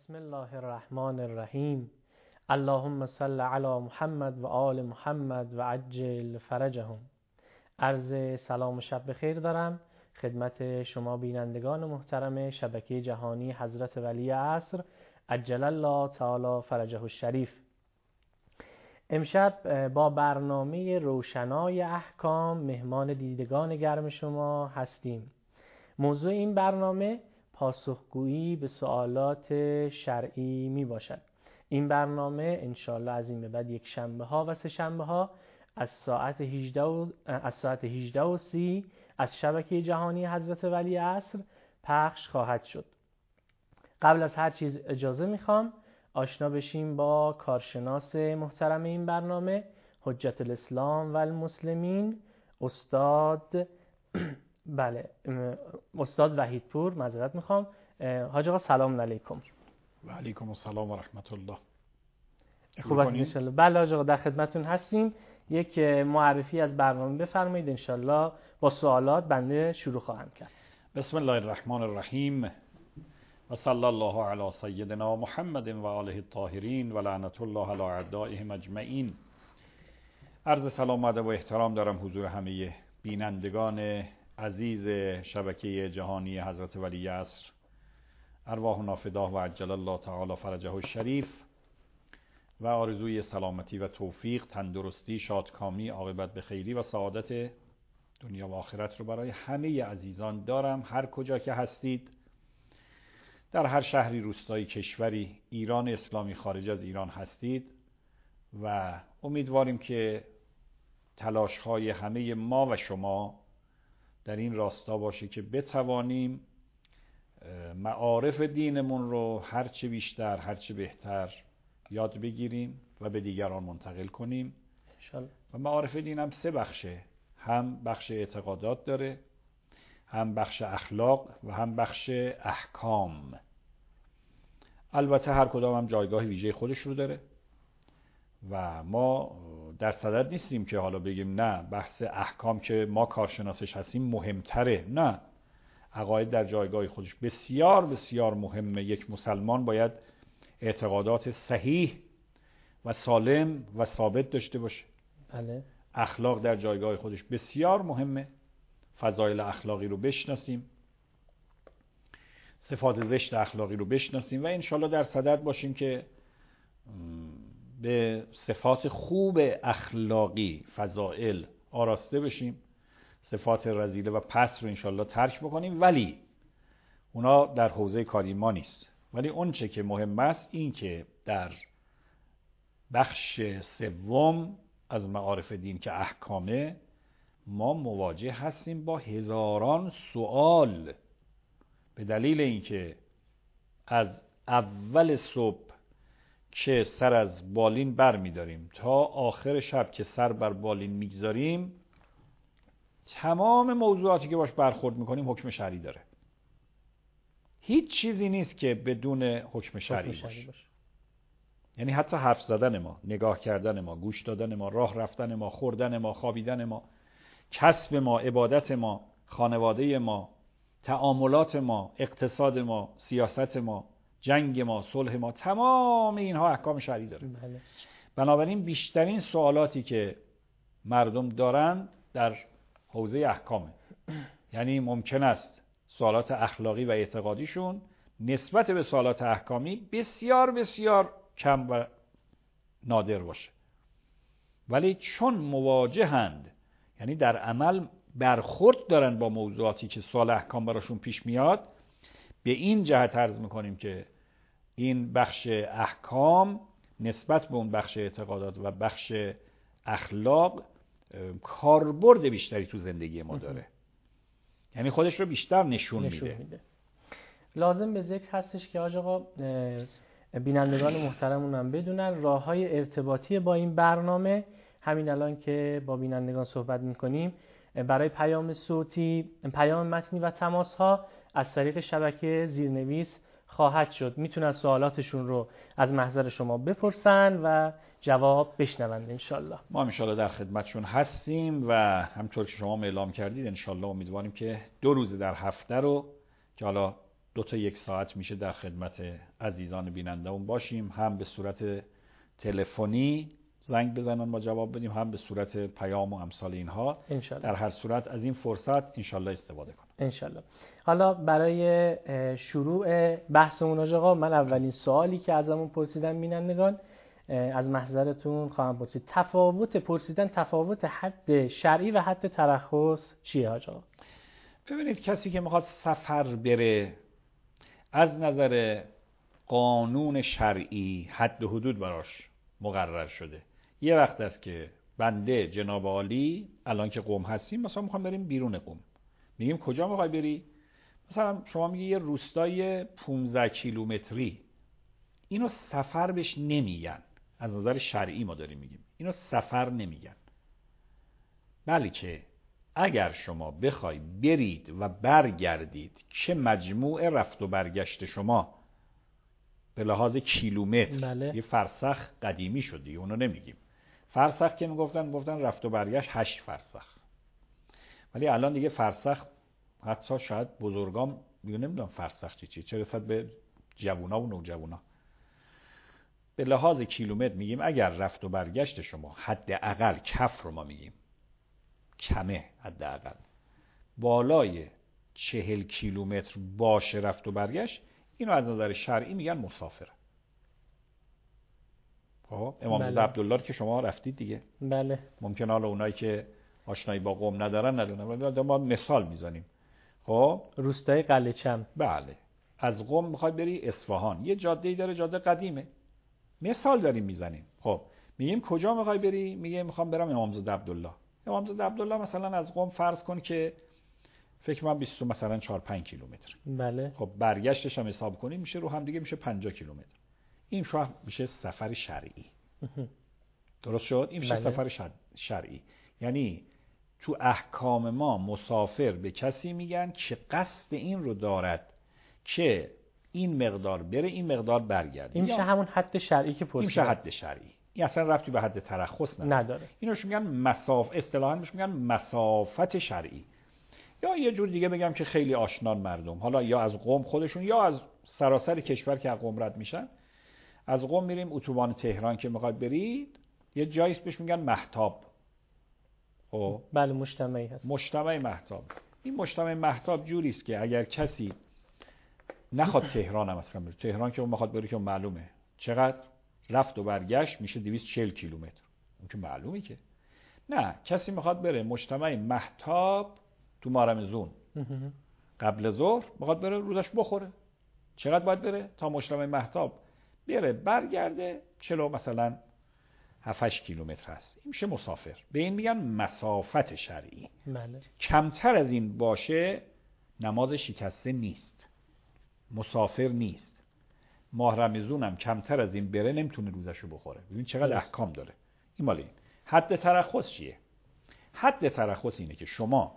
بسم الله الرحمن الرحیم. اللهم صل علی محمد و آل محمد و عجل فرجهم. عرض سلام و شب بخیر دارم خدمت شما بینندگان محترم شبکه جهانی حضرت ولی عصر عجل الله تعالی فرجه الشریف. امشب با برنامه روشنای احکام مهمان دیدگان گرم شما هستیم. موضوع این برنامه پاسخگویی به سوالات شرعی می باشد. این برنامه انشالله از این به بعد یک شنبه ها و سه شنبه ها از ساعت 18:30 از شبکه جهانی حضرت ولی عصر پخش خواهد شد. قبل از هر چیز اجازه میخوام آشنا بشیم با کارشناس محترم این برنامه، حجت الاسلام و المسلمین، استاد استاد وحیدپور. معذرت میخوام. حاج آقا سلام علیکم. و علیکم السلام و رحمت الله. خوب هستید ان شاءالله؟ بله حاج آقا در خدمتتون هستیم. یک معرفی از برنامه بفرمایید، ان شاءالله با سوالات بنده شروع خواهم کرد. بسم الله الرحمن الرحیم و صلی الله علی سیدنا محمد و آله الطاهرین و لعنت الله علی اعدائهم اجمعین. عرض سلام و ادب و احترام دارم حضور همه بینندگان عزیز شبکه جهانی حضرت ولی عصر، ارواحنا فداه و عجل الله تعالی فرجه الشریف، و آرزوی سلامتی و توفیق، تندرستی، شادکامی، عاقبت به خیری و سعادت دنیا و آخرت رو برای همه عزیزان دارم، هر کجا که هستید، در هر شهری، روستایی، کشوری ایران اسلامی، خارج از ایران هستید، و امیدواریم که تلاش‌های همه ما و شما در این راستا باشه که بتوانیم معارف دینمون رو هرچه بیشتر، هرچه بهتر یاد بگیریم و به دیگران منتقل کنیم. انشالله. و معارف دین هم سه بخشه، هم بخش اعتقادات داره، هم بخش اخلاق و هم بخش احکام. البته هر کدام هم جایگاه ویژه خودش رو داره و ما در صدد نیستیم که حالا بگیم نه بحث احکام که ما کارشناسش هستیم مهمتره. نه، عقاید در جایگاه خودش بسیار بسیار مهمه. یک مسلمان باید اعتقادات صحیح و سالم و ثابت داشته باشه. بله. اخلاق در جایگاه خودش بسیار مهمه. فضایل اخلاقی رو بشناسیم، صفات زشت اخلاقی رو بشناسیم و انشالله در صدد باشیم که به صفات خوب اخلاقی، فضائل آراسته بشیم، صفات رذیله و پست رو انشالله ترک بکنیم. ولی اونا در حوزه کاری ما نیست. ولی اون چه که مهم است این که در بخش سوم از معارف دین که احکامه، ما مواجه هستیم با هزاران سوال به دلیل اینکه از اول صبح که سر از بالین بر می‌داریم تا آخر شب که سر بر بالین میگذاریم، تمام موضوعاتی که باش برخورد میکنیم حکم شرعی داره. هیچ چیزی نیست که بدون حکم شرعی باشه. یعنی حتی حرف زدن ما، نگاه کردن ما، گوش دادن ما، راه رفتن ما، خوردن ما، خوابیدن ما، کسب ما، عبادت ما، خانواده ما، تعاملات ما، اقتصاد ما، سیاست ما، جنگ ما، صلح ما، تمام اینها احکام شرعی داره. بله. بنابراین بیشترین سوالاتی که مردم دارن در حوزه احکامه. یعنی ممکن است سوالات اخلاقی و اعتقادیشون نسبت به سوالات احکامی بسیار بسیار کم و نادر باشه، ولی چون مواجهند، یعنی در عمل برخورد دارن با موضوعاتی که سوال احکام براشون پیش میاد، به این جهت عرض میکنیم که این بخش احکام نسبت به اون بخش اعتقادات و بخش اخلاق کاربرد بیشتری تو زندگی ما داره. یعنی خودش رو بیشتر نشون میده. لازم به ذکر هستش که آقا بینندگان محترمون هم بدونن راه‌های ارتباطی با این برنامه. همین الان که با بینندگان صحبت میکنیم، برای پیام صوتی، پیام متنی و تماس‌ها از طریق شبکه زیرنویس خواهد شد. میتونن سوالاتشون رو از محضر شما بپرسن و جواب بشنوند انشالله. ما انشالله در خدمتشون هستیم و همطور که شما اعلام کردید انشالله امیدواریم که 2 روز در هفته رو که حالا 2 تا 1 ساعت میشه در خدمت عزیزان بیننده‌مون باشیم، هم به صورت تلفنی زنگ بزنن ما جواب بدیم، هم به صورت پیام و امثال اینها. انشالله. در هر صورت از این فرصت انشالله استفاده کنیم. انشالله. حالا برای شروع بحثمون آقا، من اولین سوالی که ازمون پرسیدن بینندگان، از محضرتون خواهم پرسید، تفاوت حد شرعی و حد ترخص چیه آقا؟ ببینید، کسی که میخواد سفر بره، از نظر قانون شرعی حد و حدود براش مقرر شده. یه وقت است که بنده جناب عالی الان که قم هستیم مثلا میخوام بریم بیرون قم، میگیم کجا میخوای بری؟ مثلا شما میگی یه روستای 15 کیلومتری، اینو سفر بهش نمیگن. از نظر شرعی ما داریم میگیم اینو سفر نمیگن، بلکه اگر شما بخوای برید و برگردید که مجموع رفت و برگشت شما به لحاظ کیلومتر، بله. یه فرسخ قدیمی شد دیگه، اونو نمیگیم. فرسخ که میگفتن رفت و برگشت 8 فرسخ، ولی الان دیگه فرسخ حتی شاید بزرگام دیگه نمیدونم فرسخ چیه، چه رسد به جوونا و نوجوانا. به لحاظ کیلومتر میگیم اگر رفت و برگشت شما حداقل کف رو ما میگیم کمه، حداقل بالای 40 کیلومتر باشه رفت و برگشت، اینو از نظر شرعی میگن مسافر. خب امامزاده عبدالله که شما رفتید دیگه. بله. ممکنه حالا اونایی که آشنایی با قم ندارن ندونن، ولی ما مثال میزنیم. خب روستای قلعه‌چم. بله. از قم میخوای بری اصفهان، یه جاده‌ای داره، جاده قدیمه، مثال داریم میزنیم. خب میگیم کجا میخوای بری؟ میگه میخوام برم امامزاده عبدالله. امامزاده عبدالله مثلا از قم فرض کن که فکر کنم 20 مثلا 4-5 کیلومتر. بله. خب برگشتش هم حساب کنیم میشه رو هم دیگه میشه 50 کیلومتر. این شو میشه سفر شرعی. درست شد؟ این میشه سفر شرعی. یعنی تو احکام ما مسافر به کسی میگن که قصد این رو دارد که این مقدار بره این مقدار برگرده. این میشه همون حد شرعی که پرسیدم. این میشه حد شرعی. این اصلا ربطی به حد ترخص نداره. اینوش میگن اصطلاحاً میگن مسافت شرعی. یا یه جور دیگه بگم که خیلی آشنان مردم، حالا یا از قم خودشون یا از سراسر کشور که از قم رد میشن، از قم میریم اتوبان تهران که میخواد برید، یه جاییست بهش میگن مهتاب. خب بله، مجتمعی هست. مجتمع مهتاب. این مجتمع مهتاب جوری است که اگر کسی نخواد تهران هم اصلا بره، تهران که اون میخواد بره که معلومه چقدر رفت و برگشت میشه 240 کیلومتر، اون که معلومه که نه. کسی میخواد بره مجتمع مهتاب تو مارمزون قبل ظهر، میخواد بره روزش بخوره، چقدر باید بره تا مجتمع مهتاب بره برگرده؟ 40 مثلا 7-8 کیلومتر هست. این میشه مسافر. به این میگن مسافت شرعی. بله. کمتر از این باشه نماز شکسته نیست، مسافر نیست. ماه رمضان هم کمتر از این بره نمیتونه روزشو بخوره. ببین چقدر احکام داره. این مال این. حد ترخص چیه؟ حد ترخص اینه که شما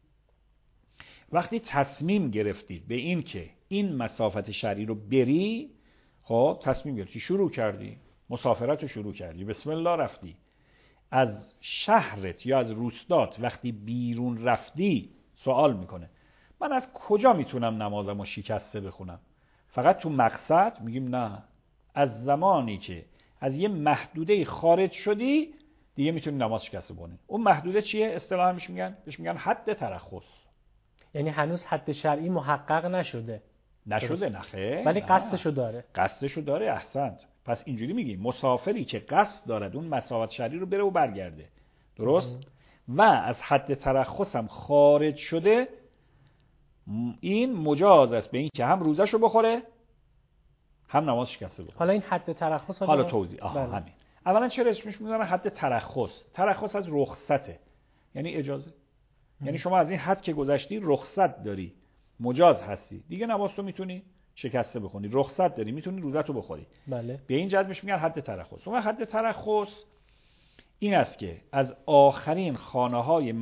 وقتی تصمیم گرفتید به این که این مسافت شرعی رو بری، خب تصمیم گرفتی، شروع کردی، مسافرت رو شروع کردی، بسم الله رفتی، از شهرت یا از روستات وقتی بیرون رفتی سوال میکنه من از کجا میتونم نمازم رو شکسته بخونم؟ فقط تو مقصد میگیم نه، از زمانی که از یه محدوده خارج شدی دیگه میتونی نماز شکسته بخونی. اون محدوده چیه؟ اصطلاحاً بهش میگن حد ترخص. یعنی هنوز حد شرعی محقق نشده. نخیر، ولی قصدشو داره. قصدشو داره. احسنت. پس اینجوری میگیم مسافری که قصد دارد اون مسافت شرعی رو بره و برگرده، درست؟ و از حد ترخص هم خارج شده، این مجاز است به این که هم روزشو بخوره هم نماز شکسته بخوره. حالا این حد ترخص حالا توضیح. همین. اولا چرا اسمش میذارن حد ترخص؟ ترخص از رخصته، یعنی اجازه. یعنی شما از این حد که گذشتی رخصت داری، مجاز هستی، دیگه نماز تو میتونی شکسته بخونی، رخصت داری، میتونی روزتو بخوری. بله. به این جهت میگن حد ترخص. اون حد ترخص این است که از آخرین خانه‌های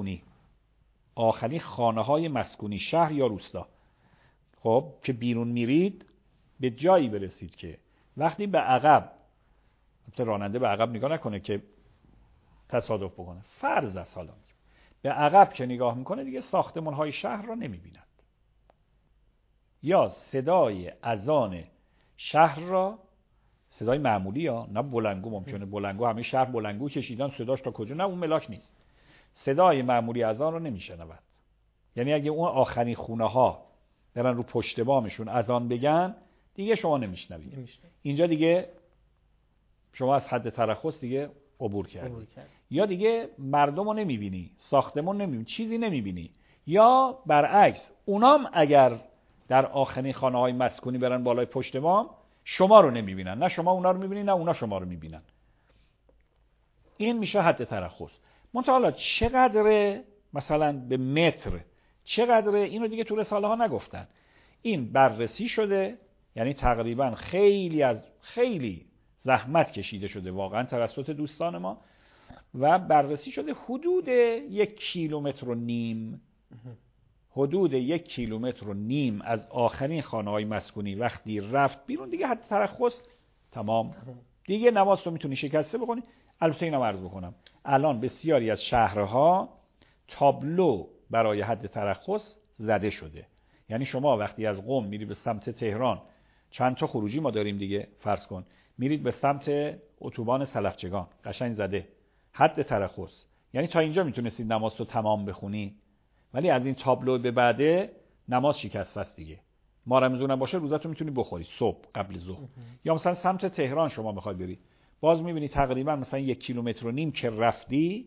مسکونی شهر یا روستا، خب که بیرون میرید به جایی برسید که وقتی به عقب، راننده به عقب نگاه نکنه که تصادف بکنه، فرض است حالا به عقب که نگاه میکنه دیگه ساختمان‌های شهر را نمیبیند. یا صدای اذان شهر را، صدای معمولی ها، نه بلنگو، ممکنه بلنگو همه شهر بلنگو کشیدن صداش تا کجا، نه اون ملاک نیست، صدای معمولی اذان رو نمیشنود. یعنی اگه اون آخرین خونه ها برن رو پشت بامشون اذان بگن دیگه شما نمیشنوید. اینجا دیگه شما از حد ترخص دیگه عبور کردی. یا دیگه مردم رو نمیبینی، ساختمون نمیبینی، چیزی نمیبینی. یا برعکس اونام اگر در آخرین خانه های مسکونی برن بالای پشت بام شما رو نمیبینن، نه شما اونا رو میبینی نه اونا شما رو میبینن. این میشه حد ترخص. منتها حالا چقدر مثلا به متر چقدر، اینو دیگه تو رساله ها نگفتن. این بررسی شده، یعنی تقریبا خیلی زحمت کشیده شده واقعا توسط دوستان ما و بررسی شده حدود 1.5 کیلومتر حدود 1.5 کیلومتر از آخرین خانه‌های مسکونی وقتی رفت بیرون دیگه حد ترخص تمام. دیگه نماز رو میتونی شکسته بکنی. البته اینم عرض بکنم الان بسیاری از شهرها تابلو برای حد ترخص زده شده. یعنی شما وقتی از قم میری به سمت تهران، چند تا خروجی ما داریم دیگه، فرض کن میرید به سمت اتوبان سلفچگان، قشنگ زده حد ترخص. یعنی تا اینجا میتونستید نماز رو تمام بخونی، ولی از این تابلو به بعده نماز شکسته است دیگه. ما رمضان باشه روزتو میتونی بخوری صبح قبل ظهر. یا مثلا سمت تهران شما میخوای بری، باز میبینی تقریبا مثلا 1.5 کیلومتر که رفتی،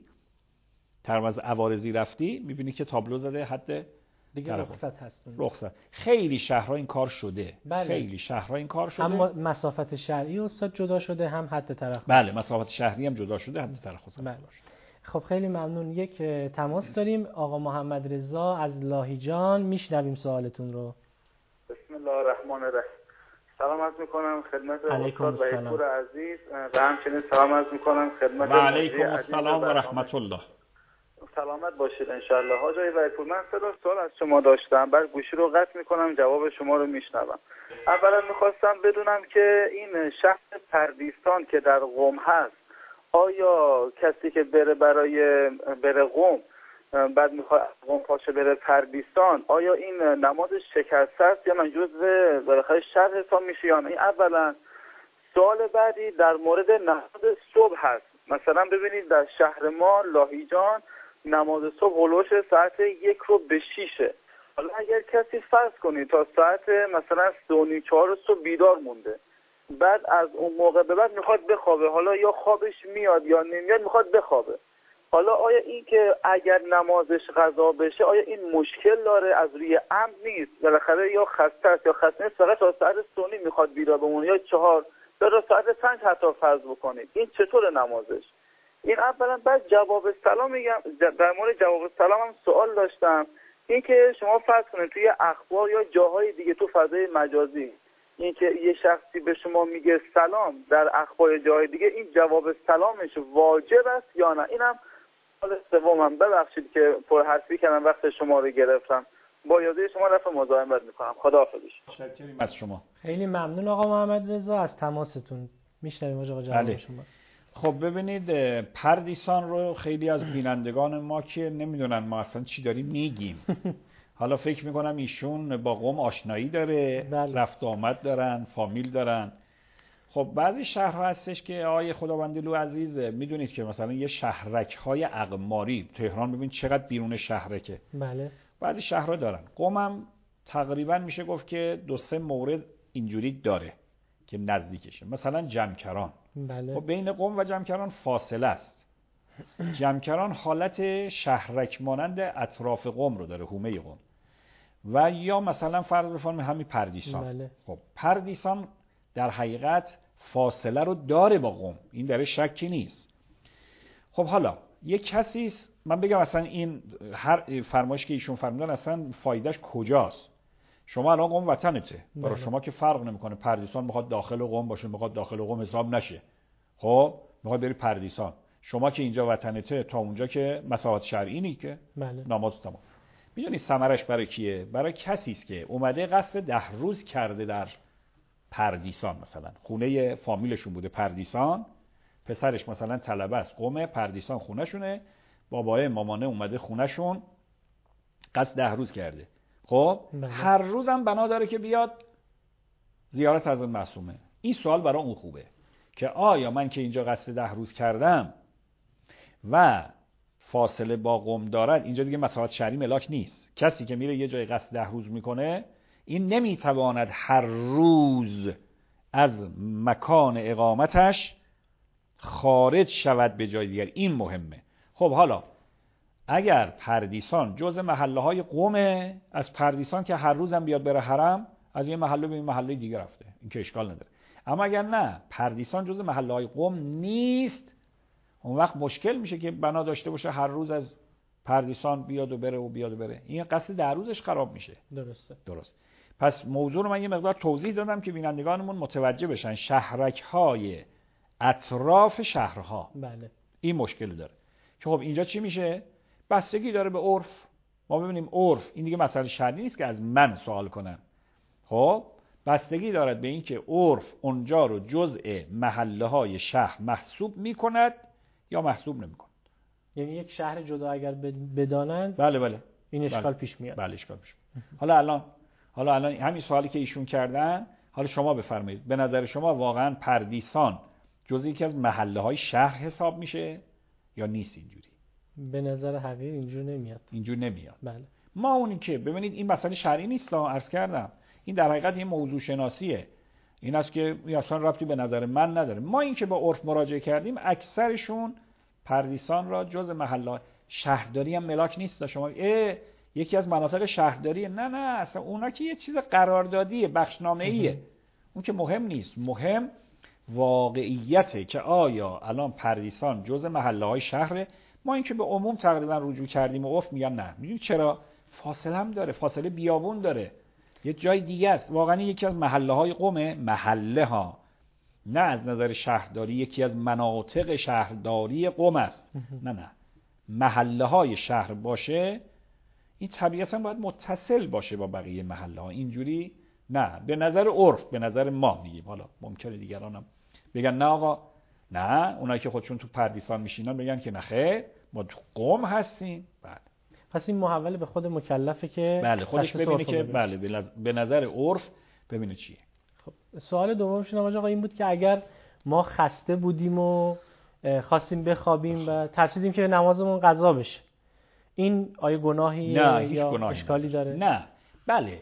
ترمز عوارضی رفتی، میبینی که تابلو زده حد دیگه رخصت هست. رخصت. خیلی شهرها این کار شده. بله. خیلی شهرها این کار شده. هم مسافت شهری استاد جدا شده، هم حد ترخص. بله، مسافت شهری هم جدا شده، حد ترخص. بله. خب خیلی ممنون. یک تماس داریم، آقا محمد رضا از لاهیجان، میشنویم سوالتون رو. بسم الله الرحمن الرحیم. سلام عرض میکنم خدمت استاد وحیدپور عزیز و همچنین سلام عرض میکنم خدمت و علیکم السلام و رحمت الله. سلامت باشید ان شاء الله. حاج وحیدپور، من سوال از شما داشتم، بعد گوشی رو قطع میکنم جواب شما رو میشنوم. اولا میخواستم بدونم که این شهر پردیسان که در قم هست، آیا کسی که بره قم بعد میخواد قم پاشه بره پردیسان، آیا این نماز شکسته است یا من جزء بالاخره شهر حساب میشه یا نه؟ این اولا. سوال بعدی در مورد نماز صبح هست. مثلا ببینید در شهر ما لاهیجان نماز صبح هلوش ساعت 1:06. حالا اگر کسی فرض کنید تا ساعت مثلا 3:04 صبح بیدار مونده، بعد از اون موقع به بعد میخواد بخوابه، حالا یا خوابش میاد یا نمیاد میخواد بخوابه، حالا آیا این که اگر نمازش قضا بشه آیا این مشکل داره؟ از روی عمد نیست، بالاخره یا خسته است یا خسته نیست، فقط تا ساعت 3 میخواد بیدار بمونه یا 4 یا ساعت 5 حتی فرض بکنید، این چطور نمازش؟ این اولا. بعد جواب سلام میگم، در مورد جواب سلام هم سوال داشتم. این که شما فرض کنید توی اخبار یا جاهای دیگه تو فضای مجازی این که یه شخصی به شما میگه سلام در اخبار جاهای دیگه، این جواب سلامش واجب است یا نه؟ اینم سوال سومم. ببخشید که پرحرفی کردم، وقت شما رو گرفتم. با اجازه شما رفع مزاحمت میکنم. خداحافظ. متشکرم از شما. خیلی ممنون آقا محمد رضا از تماستون. میشنویم آقا جواب شما. خب ببینید، پردیسان رو خیلی از بینندگان ما که نمیدونن ما اصلا چی داریم میگیم حالا فکر میکنم ایشون با قم آشنایی داره، رفت آمد دارن، فامیل دارن. خب بعضی شهرها هستش که آقای خداوندلو عزیز میدونید که مثلا یه شهرک های اقماری، تهران ببین چقدر بیرون شهرکه. بله. بعضی شهرها دارن. قم هم تقریبا میشه گفت که 2-3 مورد اینجوری داره که نزدیکشه. مثلا جمکران. بله. خب بین قم و جمکران فاصله است. جمکران حالت شهرک مانند اطراف قم رو داره، حومه قم. و یا مثلا فرض بفرمایید همین پردیسان. بله. خب پردیسان در حقیقت فاصله رو داره با قم، این در شکی نیست. خب حالا یک کسی، من بگم اصلا این هر فرمایش که ایشون فرمودن اصلا فایدهش کجاست؟ شما الان قم وطنته، برای شما که فرق نمیکنه پردیسان میخواد داخل قم باشه میخواد داخل قم حساب نشه. خب میخواد بری پردیسان، شما که اینجا وطنته تا اونجا که مسافت شرعی نی که نماز تمام. میدونی ثمرش برای کیه؟ برای کسی است که اومده قصد 10 روز کرده در پردیسان، مثلا خونه فامیلشون بوده پردیسان، پسرش مثلا طلبه است قم، پردیسان خونهشونه، بابای مامانه اومده خونهشون، قصد 10 روز کرده. خب بله. هر روزم بنا داره که بیاد زیارت حضرت معصومه. این سوال برای اون خوبه که آیا من که اینجا قصد 10 روز کردم و فاصله با قم دارد، اینجا دیگه مسافت شهری ملاک نیست، کسی که میره یه جای قصد 10 روز میکنه این نمیتواند هر روز از مکان اقامتش خارج شود به جای دیگر. این مهمه. خب حالا اگر پردیسان جز محله های قومه، از پردیسان که هر روزم بیاد بره حرم، از یه محله به این محله دیگه رفته، این که اشکال نداره. اما اگر نه پردیسان جز محله های قوم نیست، اون وقت مشکل میشه که بنا داشته باشه هر روز از پردیسان بیاد و بره و بیاد و بره. این قصد 10 روزش خراب میشه. درست. پس موضوع رو من یه مقدار توضیح دادم که بینندگانمون متوجه بشن. شهرک‌های اطراف شهرها بله. این مشکل داره که خب اینجا چی میشه؟ بستگی داره به عرف. ما ببینیم عرف این دیگه مسئله شرعی نیست که از من سوال کنم. خب بستگی دارد به این که عرف اونجا رو جزء محله های شهر محسوب میکند یا محسوب نمیکند. یعنی یک شهر جدا اگر بدانند بله این اشکال پیش میاد. بله اشکال پیش میاد. حالا الان همین سوالی که ایشون کردن، حالا شما بفرمایید به نظر شما واقعا پردیسان جزء یکی از محله های شهر حساب میشه یا نیست؟ اینجوری به نظر حقیر اینجور نمیاد. بله. ما اونی که ببینید این مسئله شرعی نیست، عرض کردم این در حقیقت یه موضوع شناسیه. این است که اصلا ربطی به نظر من نداره. ما این که با عرف مراجعه کردیم اکثرشون پردیسان را جز محله شهرداری هم ملاک نیست. شما یکی از مناطق شهرداری، نه اصلا اونا که یه چیز قراردادیه، بخشنامه‌ایه، اون که مهم نیست. مهم واقعیته که آیا الان پردیسان جز محله های شهره. ما این که به عموم تقریبا رجوع کردیم و عرف میگن نه. میدونید چرا؟ فاصله هم داره، فاصله بیابون داره، یه جای دیگه است. واقعا یکی از محله های قومه، محله ها، نه از نظر شهرداری یکی از مناطق شهرداری قوم است. نه محله های شهر باشه، این طبیعتا باید متصل باشه با بقیه محله ها. اینجوری نه، به نظر عرف، به نظر ما میگیم. حالا ممکنه دیگران هم بگن نه آقا، نه اونایی که خودشون تو پردیسان میشینن بگن که نه خیر ما تو قم هستیم. بله. پس این محول به خود مکلفه که بله خودش ببینه که بله به نظر عرف ببینه چیه. خب سوال دومش آقا این بود که اگر ما خسته بودیم و خواستیم بخوابیم و ترسیدیم که نمازمون قضا بشه، این آیا گناهی یا اشکالی داره؟ نه. بله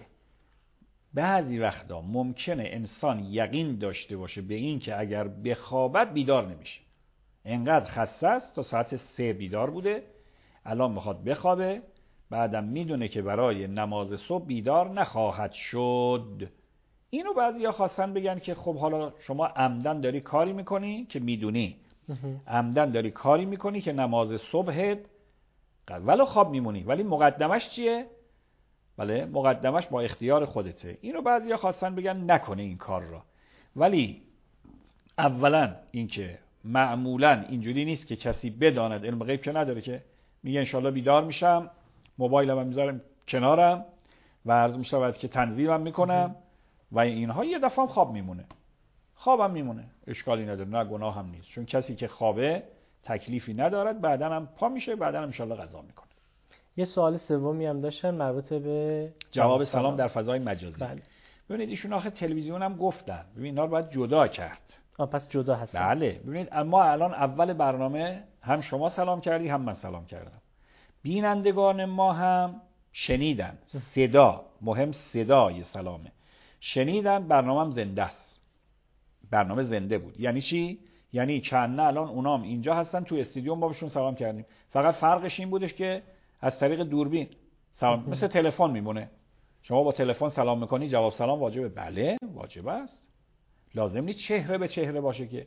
بعضی وقتا ممکنه انسان یقین داشته باشه به این که اگر بخوابد بیدار نمیشه. انقدر خسته است تا ساعت 3 بیدار بوده، الان میخواد بخوابه، بعدم میدونه که برای نماز صبح بیدار نخواهد شد. اینو بعضیا خواستن بگن که خب حالا شما عمدن داری کاری میکنی که میدونی، عمدن داری کاری میکنی که نماز صبحت ولو خواب میمونی، ولی مقدمش چیه؟ بله مقدمش با اختیار خودته. اینو بعضیا خواستن بگن نکنه این کار را. ولی اولا اینکه معمولا اینجوری نیست که کسی بداند، علم غیب که نداره، که میگه انشالله بیدار میشم، موبایلم هم میذارم کنارم و عرض میشود که تنظیمم میکنم و اینها، یه دفعه هم خواب میمونه، خوابم میمونه، اشکالی نداره، نه گناه هم نیست، چون کسی که خوابه تکلیفی ندارد، بعدن هم پا میشه، بعدن هم انشالله قضا میکنه. یه سوال سومی هم داشتن مربوط به جواب سلام در فضای مجازی. بله. ببینید ایشون آخه تلویزیون هم گفتن، ببین اینا رو باید جدا کرد. پس جدا هست. بله ببینید اما الان اول برنامه هم شما سلام کردی هم من سلام کردم، بینندگان ما هم شنیدن، صدا مهم، صدای سلامه، شنیدن، برنامه هم زنده است، برنامه زنده بود. یعنی چی؟ یعنی چند الان اونام اینجا هستن تو استودیو، ما بهشون سلام کردیم، فقط فرقش این بودش که از طریق دوربین سلام، مثل تلفن میمونه، شما با تلفن سلام میکنی جواب سلام واجبه. بله واجب است، لازم نیست چهره به چهره باشه که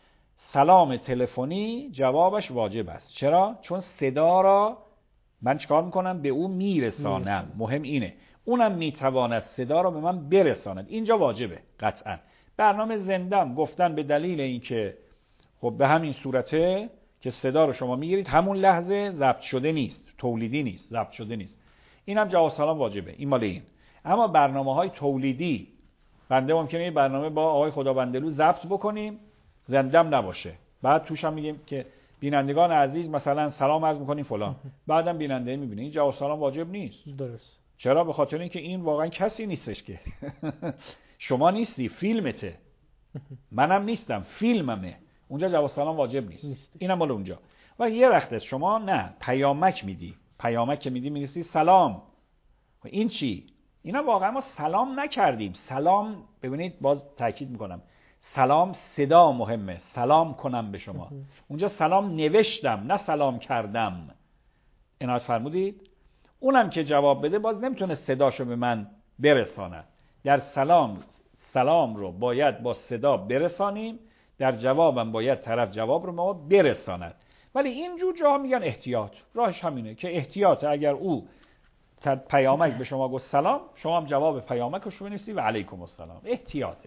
سلام تلفنی جوابش واجب است. چرا؟ چون صدا را من چکار میکنم؟ به او میرسانم. مهم اینه اونم میتواند صدا را به من برساند، اینجا واجبه قطعا. برنامه زندم گفتن به دلیل اینکه خب به همین صورته که صدا رو شما میگیرید همون لحظه ضبط شده نیست، تولیدی نیست، ضبط شده نیست، اینم جواب سلام واجبه، این مال این. اما برنامه‌های تولیدی بنده ممکنه یه برنامه با آقای خدابندلو ضبط بکنیم زندم نباشه، بعد توش هم میگیم که بینندگان عزیز مثلا سلام عرض میکنیم فلان، بعدم بیننده میبینه، این جواب سلام واجب نیست. درست. چرا؟ به خاطر اینکه این واقعا کسی نیستش که شما نیستی، فیلمته، منم نیستم، فیلممه. اونجا جواب سلام واجب نیست، اینم مال اونجا. و یه وقت شما نه پیامک میدی، پیامک که میدی می‌نویسی سلام. این چی؟ اینا واقعا ما سلام نکردیم. سلام، ببینید باز تاکید میکنم، سلام صدا مهمه، سلام کنم به شما. اونجا سلام نوشتم نه سلام کردم. عنایت فرمودید؟ اونم که جواب بده باز نمیتونه صداشو به من برساند. در سلام رو باید با صدا برسانیم، در جوابم باید طرف جواب رو ما برساند. ولی اینجور جاها میگن احتیاط. راهش همینه که احتیاط، اگر او پیامک به شما گفت سلام، شما هم جواب پیامکش رو بنویسی و علیکم السلام. احتیاطه.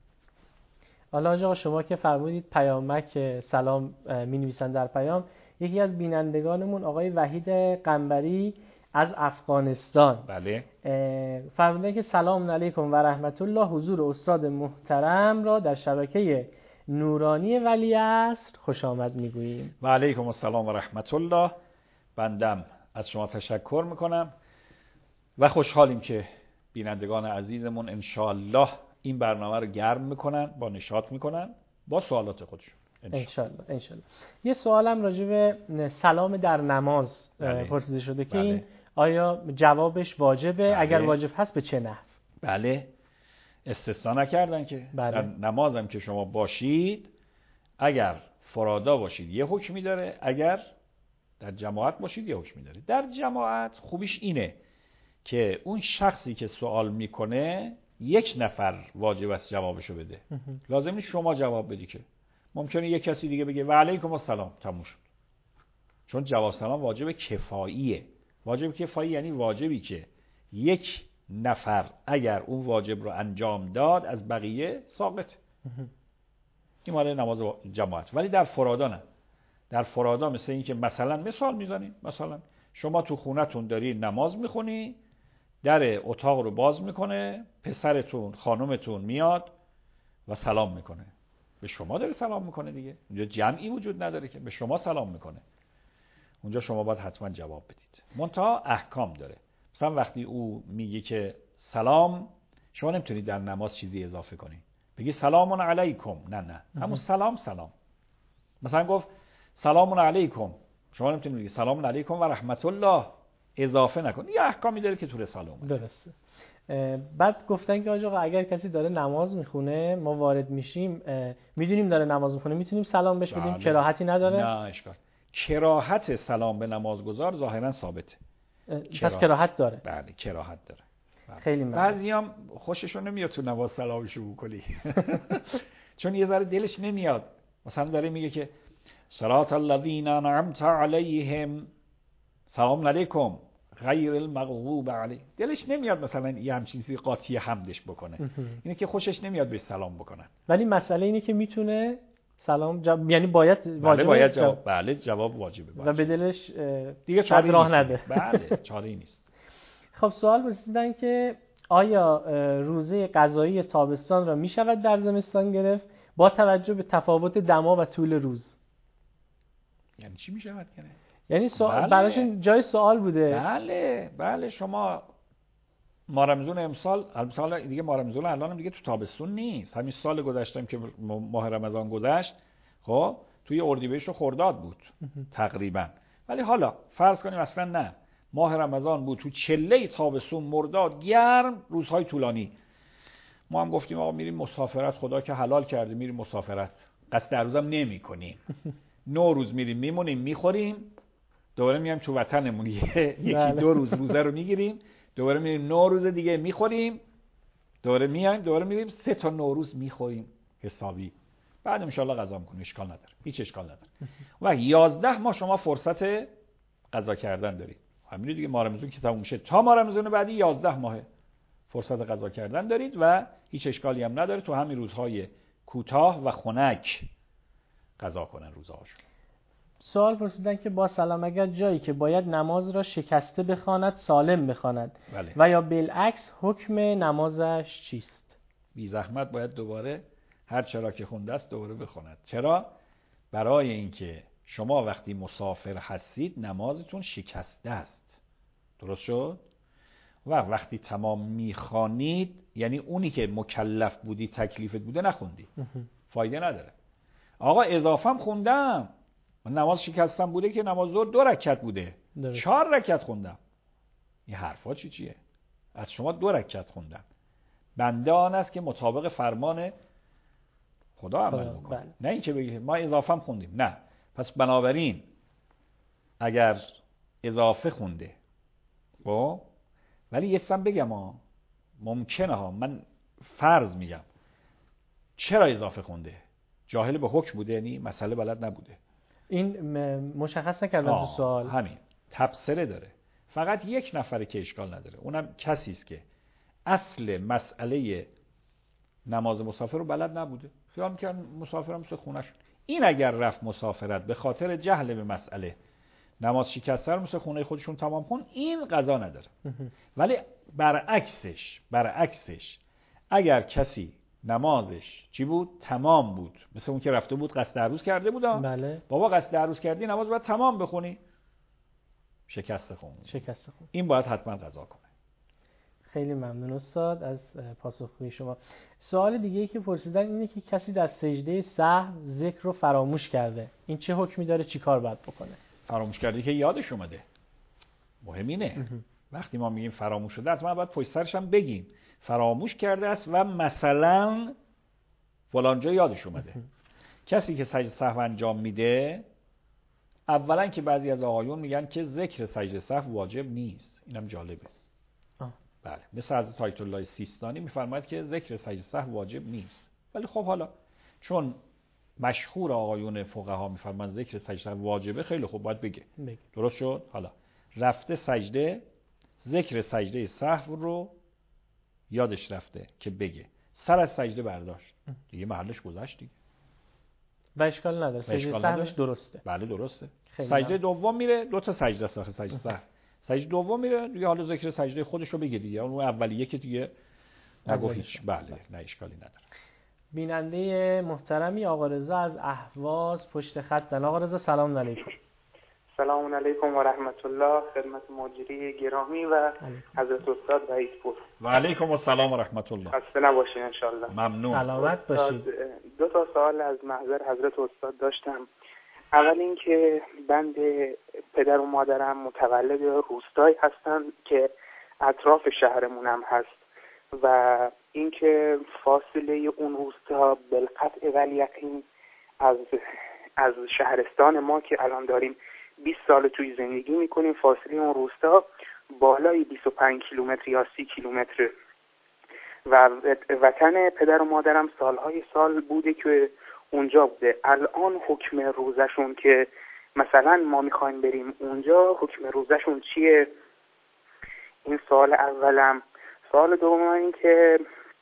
حالا آقا شما که فرمودید پیامک سلام می‌نویسن در پیام، یکی از بینندگانمون آقای وحید قنبری از افغانستان بله فرمودن که سلام علیکم و رحمت الله، حضور استاد محترم را در شبکه نورانی ولیعصر خوش آمد میگوییم. و علیکم السلام و رحمت الله. بندم از شما تشکر میکنم و خوشحالیم که بینندگان عزیزمون انشاءالله این برنامه رو گرم میکنن، با نشاط میکنن، با سوالات خودشون انشاءالله. یه سوالم راجع به سلام در نماز پرسیده شده که این آیا جوابش واجبه؟ اگر واجب هست به چه نحو؟ بله، استثناء نکردن که در نمازم که شما باشید، اگر فرادا باشید یه حکمی داره، اگر در جماعت باشید یه حکمی داره. در جماعت خوبیش اینه که اون شخصی که سوال میکنه یک نفر واجب است جوابشو بده. لازم نیست شما جواب بدی، که ممکنه یک کسی دیگه بگه و علیکم السلام، تموم شد. چون جواب سلام واجب کفاییه. واجب کفایی یعنی واجبی که یک نفر اگر اون واجب رو انجام داد از بقیه ساقط. این مال نماز جماعت. ولی در فرادا نه. در فرادا مثل این که مثال میزنیم، مثلا شما تو خونتون داری نماز میخونی، در اتاق رو باز میکنه، پسرتون خانمتون میاد و سلام میکنه. به شما داره سلام میکنه دیگه. اونجا جمعی وجود نداره که به شما سلام میکنه. اونجا شما باید حتما جواب بدید. منتها احکام داره. مثلا وقتی او میگه که سلام، شما نمیتونید در نماز چیزی اضافه کنید. بگی سلام علیکم، نه همون سلام. مثلا گفت سلام علیکم، شما نمیتونید بگی سلام علیکم و رحمت الله، اضافه نکنید. یه احکامی داره که تو رساله اومده. درسته. بعد گفتن که آقا اگر کسی داره نماز میخونه، ما وارد میشیم، میدونیم داره نماز میخونه، میتونیم سلام بهش بدیم؟ کراهتی نداره؟ نه اشکال. کراهت سلام به نمازگزار ظاهرا ثابته. پس کراهت داره؟ بله کراهت داره. خیلی ممنون. بعضیام خوششون نمیاد تو نماز سلامشو بکنی چون یه ذره دلش نمیاد. مثلا داره میگه که صراط الذین انعمت علیهم سلام علیکم غیر المغضوب علیهم، دلش نمیاد مثلا یه همچین چیزی قاطی حمدش بکنه. اینه که خوشش نمیاد بهش سلام بکنن. ولی مسئله اینه که میتونه سلام یعنی باید واجبه جواب. بله جواب واجبه و به دلش دیگه چاره راه نده. بله چاره‌ای نیست. خب سوال پرسیدن که آیا روزه قضایی تابستان را میشود در زمستان گرفت با توجه به تفاوت دما و طول روز؟ یعنی چی میشود کنه؟ یعنی براشون جای سوال بوده. بله شما ماه رمضان امسال، البته دیگه ماه رمضان الان دیگه تو تابستون نیست. همین سال گذشتم که ماه رمضان گذشت، خب توی اردیبهشت و خرداد بود تقریبا. ولی حالا فرض کنیم اصلا نه، ماه رمضان بود تو چله تابستون، مرداد گرم، روزهای طولانی. ما هم گفتیم آقا میریم مسافرت، خدا که حلال کرده میریم مسافرت، قصد در روزم نمی کنیم. 9 روز میریم میمونیم میخوریم، دوباره میایم تو وطنمون یکی 2 روز روزه رو میگیریم، دوباره میریم 9 روز دیگه میخوریم، دوباره میایم دوباره میریم 3 تا نوروز میخوریم حسابی. بعد ان شاءالله قضا میکنیم، اشکال نداره، هیچ اشکال نداره. و 11 ماه شما فرصت قضا کردن دارید. همین دیگه ماه رمضان که تموم شه تا ماه رمضان بعدی 11 ماه فرصت قضا کردن دارید و هیچ اشکالی هم نداره تو همین روزهای کوتاه و خنک قضا کنن روزهاشون. سوال پرسیدن که با سلام اگر جایی که باید نماز را شکسته بخواند سالم بخواند بله. و یا بالعکس حکم نمازش چیست؟ بی زحمت باید دوباره هر چرا که خونده است دوباره بخواند. چرا؟ برای اینکه شما وقتی مسافر هستید نمازتون شکسته است. درست شد؟ و وقتی تمام میخوانید یعنی اونی که مکلف بودی تکلیفت بوده نخوندی، فایده نداره. آقا اضافه هم خوندم، نماز شکستم بوده که نماز ظهر 2 رکعت بوده، 4 رکعت خوندم. این حرفا چیه؟ از شما 2 رکعت خوندم. بنده آن است که مطابق فرمان خدا عمل بکنه. نه این که بگید ما اضافه هم خوندیم. نه. پس بنابراین اگر اضافه خونده ولی یه چیزم بگم ممکنه من فرض میگم چرا اضافه خونده؟ جاهل به حکم بوده، یعنی مسئله بلد نبوده. این مشخص نکردن تو سوال. همین تبصره داره. فقط یک نفره که اشکال نداره، اونم کسی است که اصل مسئله نماز مسافر رو بلد نبوده، خیال می‌کرد مسافرم مثل خونه شد. این اگر رفت مسافرت به خاطر جهل به مسئله نماز شکسته رو مثل خونه خودشون تمام کن، این قضا نداره. ولی برعکسش اگر کسی نمازش چی بود؟ تمام بود، مثل اون که رفته بود قصد عروس کرده بود. بله. بابا قصد عروس کردی، نماز باید تمام بخونی، شکسته خون. این باید حتما قضا کنه. خیلی ممنون استاد از پاسخگویی شما. سوال دیگه ای که پرسیدن اینه که کسی در سجده سهو ذکر رو فراموش کرده، این چه حکمی داره، چی کار باید بکنه؟ فراموش کرده که یادش اومده. مهم اینه وقتی ما میگیم فراموش شده حتما باید پشت سرش هم بگیم فراموش کرده است و مثلا فلان جا یادش اومده. کسی که سجده سهو انجام میده، اولا که بعضی از آقایون میگن که ذکر سجده سهو واجب نیست. اینم جالبه. بله، مثل حضرت آیت الله سیستانی میفرماید که ذکر سجده سهو واجب نیست. ولی خب حالا چون مشهور آقایون فقها میفرمایند ذکر سجده سهو واجبه، خیلی خوب باید بگه. درست شد؟ حالا رفته سجده، ذکر سجده سهو رو یادش رفته که بگه، سر از سجده برداشت، دیگه محلش گذشت دیگه. و اشکال نداره، سجده سهوش درسته. بله درسته. سجده دوم میره، 2 تا سجده است آخه سجده سهو. سجده دوم میره دیگه، حالا ذکر سجده خودش رو بگه دیگه، اون اولیه که دیگه نگو هیچ. بله نه اشکالی نداره. بیننده محترمی آقا رضا از اهواز پشت خطن. آقا رضا سلام علیکم. سلام علیکم و رحمت الله خدمت مجری گرامی و حضرت استاد رئیس پور. و علیکم السلام و رحمت الله. خسته نباشین ان شاء الله. ممنون. سلامت باشید. 2 تا سوال از محضر حضرت استاد داشتم. اول اینکه بنده پدر و مادرم متولد روستایی هستن که اطراف شهرمونم هست و اینکه فاصله اون روستا بالقطع والیقین از شهرستان ما که الان داریم 20 سال توی زندگی میکنیم، فاصله اون روستا بالای 25 کیلومتر یا 30 کیلومتر و وطن پدر و مادرم سالهای سال بوده که اونجا بوده. الان حکم روزشون که مثلا ما میخوایم بریم اونجا، حکم روزشون چیه؟ این سوال اولم. سوال دوم این که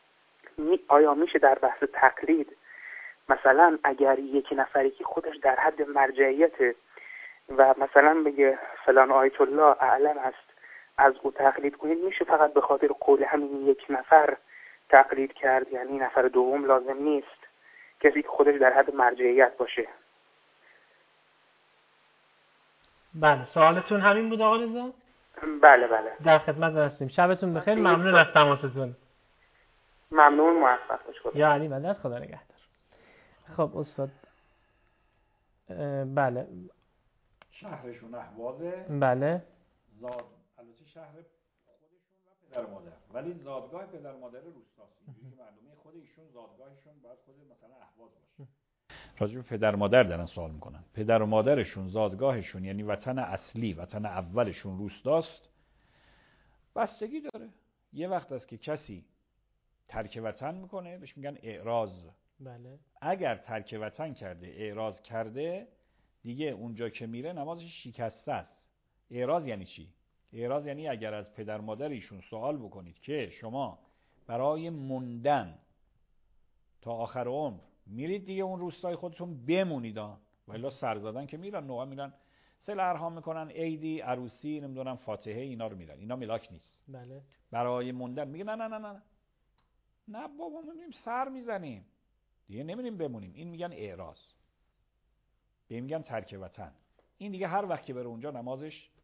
آیا میشه در بحث تقلید مثلا اگر یک نفری که خودش در حد مرجعیت و مثلا بگه فلان آیت الله اعلم است از او تقلید کنید، میشه فقط به خاطر قول همین یک نفر تقلید کرد؟ یعنی نفر دوم لازم نیست، کسی که خودش در حد مرجعیت باشه. بله سوالتون همین بود آقا رضا؟ بله در خدمت هستیم. شبتون بخیر. ممنون از تماستون. ممنون، موفق باشید. یا علی مدد، خدا نگهدار. خب استاد بله شهرشون اهوازه. بله البته شهر خودشون و پدر مادر، ولی زادگاه پدر مادر روستاست. اینجوری که معلومه خود ایشون زادگاهشون باید خود مثلا اهواز باشه. راجع به پدر مادر دارن سوال میکنن. پدر و مادرشون زادگاهشون یعنی وطن اصلی، وطن اولشون روستاست. بستگی داره. یه وقت است که کسی ترک وطن میکنه بهش میگن اعراض. بله. اگر ترک وطن کرده، اعراض کرده، دیگه اونجا که میره نمازش شکسته است. اعراض یعنی چی؟ اعراض یعنی اگر از پدر مادر ایشون سوال بکنید که شما برای موندن تا آخر عمر میرید دیگه اون روستای خودتون بمونید، والا سر زدن که میرن، نوعا میرن صله ارحام میکنن، عیدی، عروسی، نمیدونم فاتحه، اینا رو میرن، اینا ملاک نیست. بله. برای موندن میگه نه نه نه نه نه بابا ما میریم سر میزنیم دیگه نمیریم بمونیم. این میگن اعراض، به میگن ترک وطن. این دیگه هر وقت که بره اونجا نمازش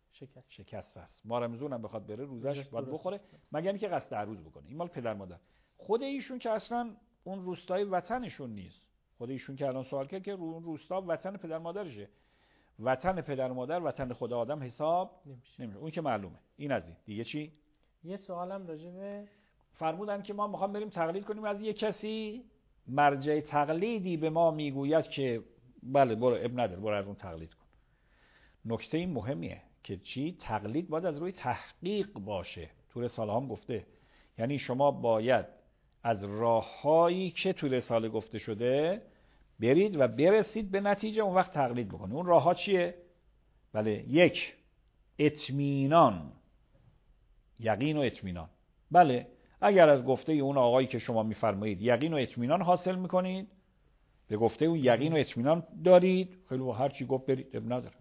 شکست است. ما رمضان هم بخواد بره روزش باید بخوره، مگر اینکه قصد عروض بکنه. این مال پدر مادر. خود ایشون که اصلا اون روستای وطنشون نیست. خود ایشون که الان سوال کرد که اون روستا وطن پدر مادرشه. وطن پدر مادر وطن خدا آدم حساب نمیشه. اون که معلومه. این از این. دیگه چی؟ یه سوالم راجع به فرمودن که ما میخوام بریم تقلید کنیم از یک کسی، مرجع تقلیدی به ما میگوید که بله برو اب نداره، برو از اون تقلید کن. نکته این مهمیه که چی؟ تقلید باید از روی تحقیق باشه. تو رساله هم گفته، یعنی شما باید از راههایی که تو رساله گفته شده برید و برسید به نتیجه، اون وقت تقلید بکنید. اون راهها چیه؟ بله، یک، اطمینان، یقین و اطمینان. بله، اگر از گفته اون آقایی که شما میفرمایید یقین و اطمینان حاصل میکنید، به گفته اون یقین و اطمینان دارید، خیلی هر چی گفت برید، اب نداره.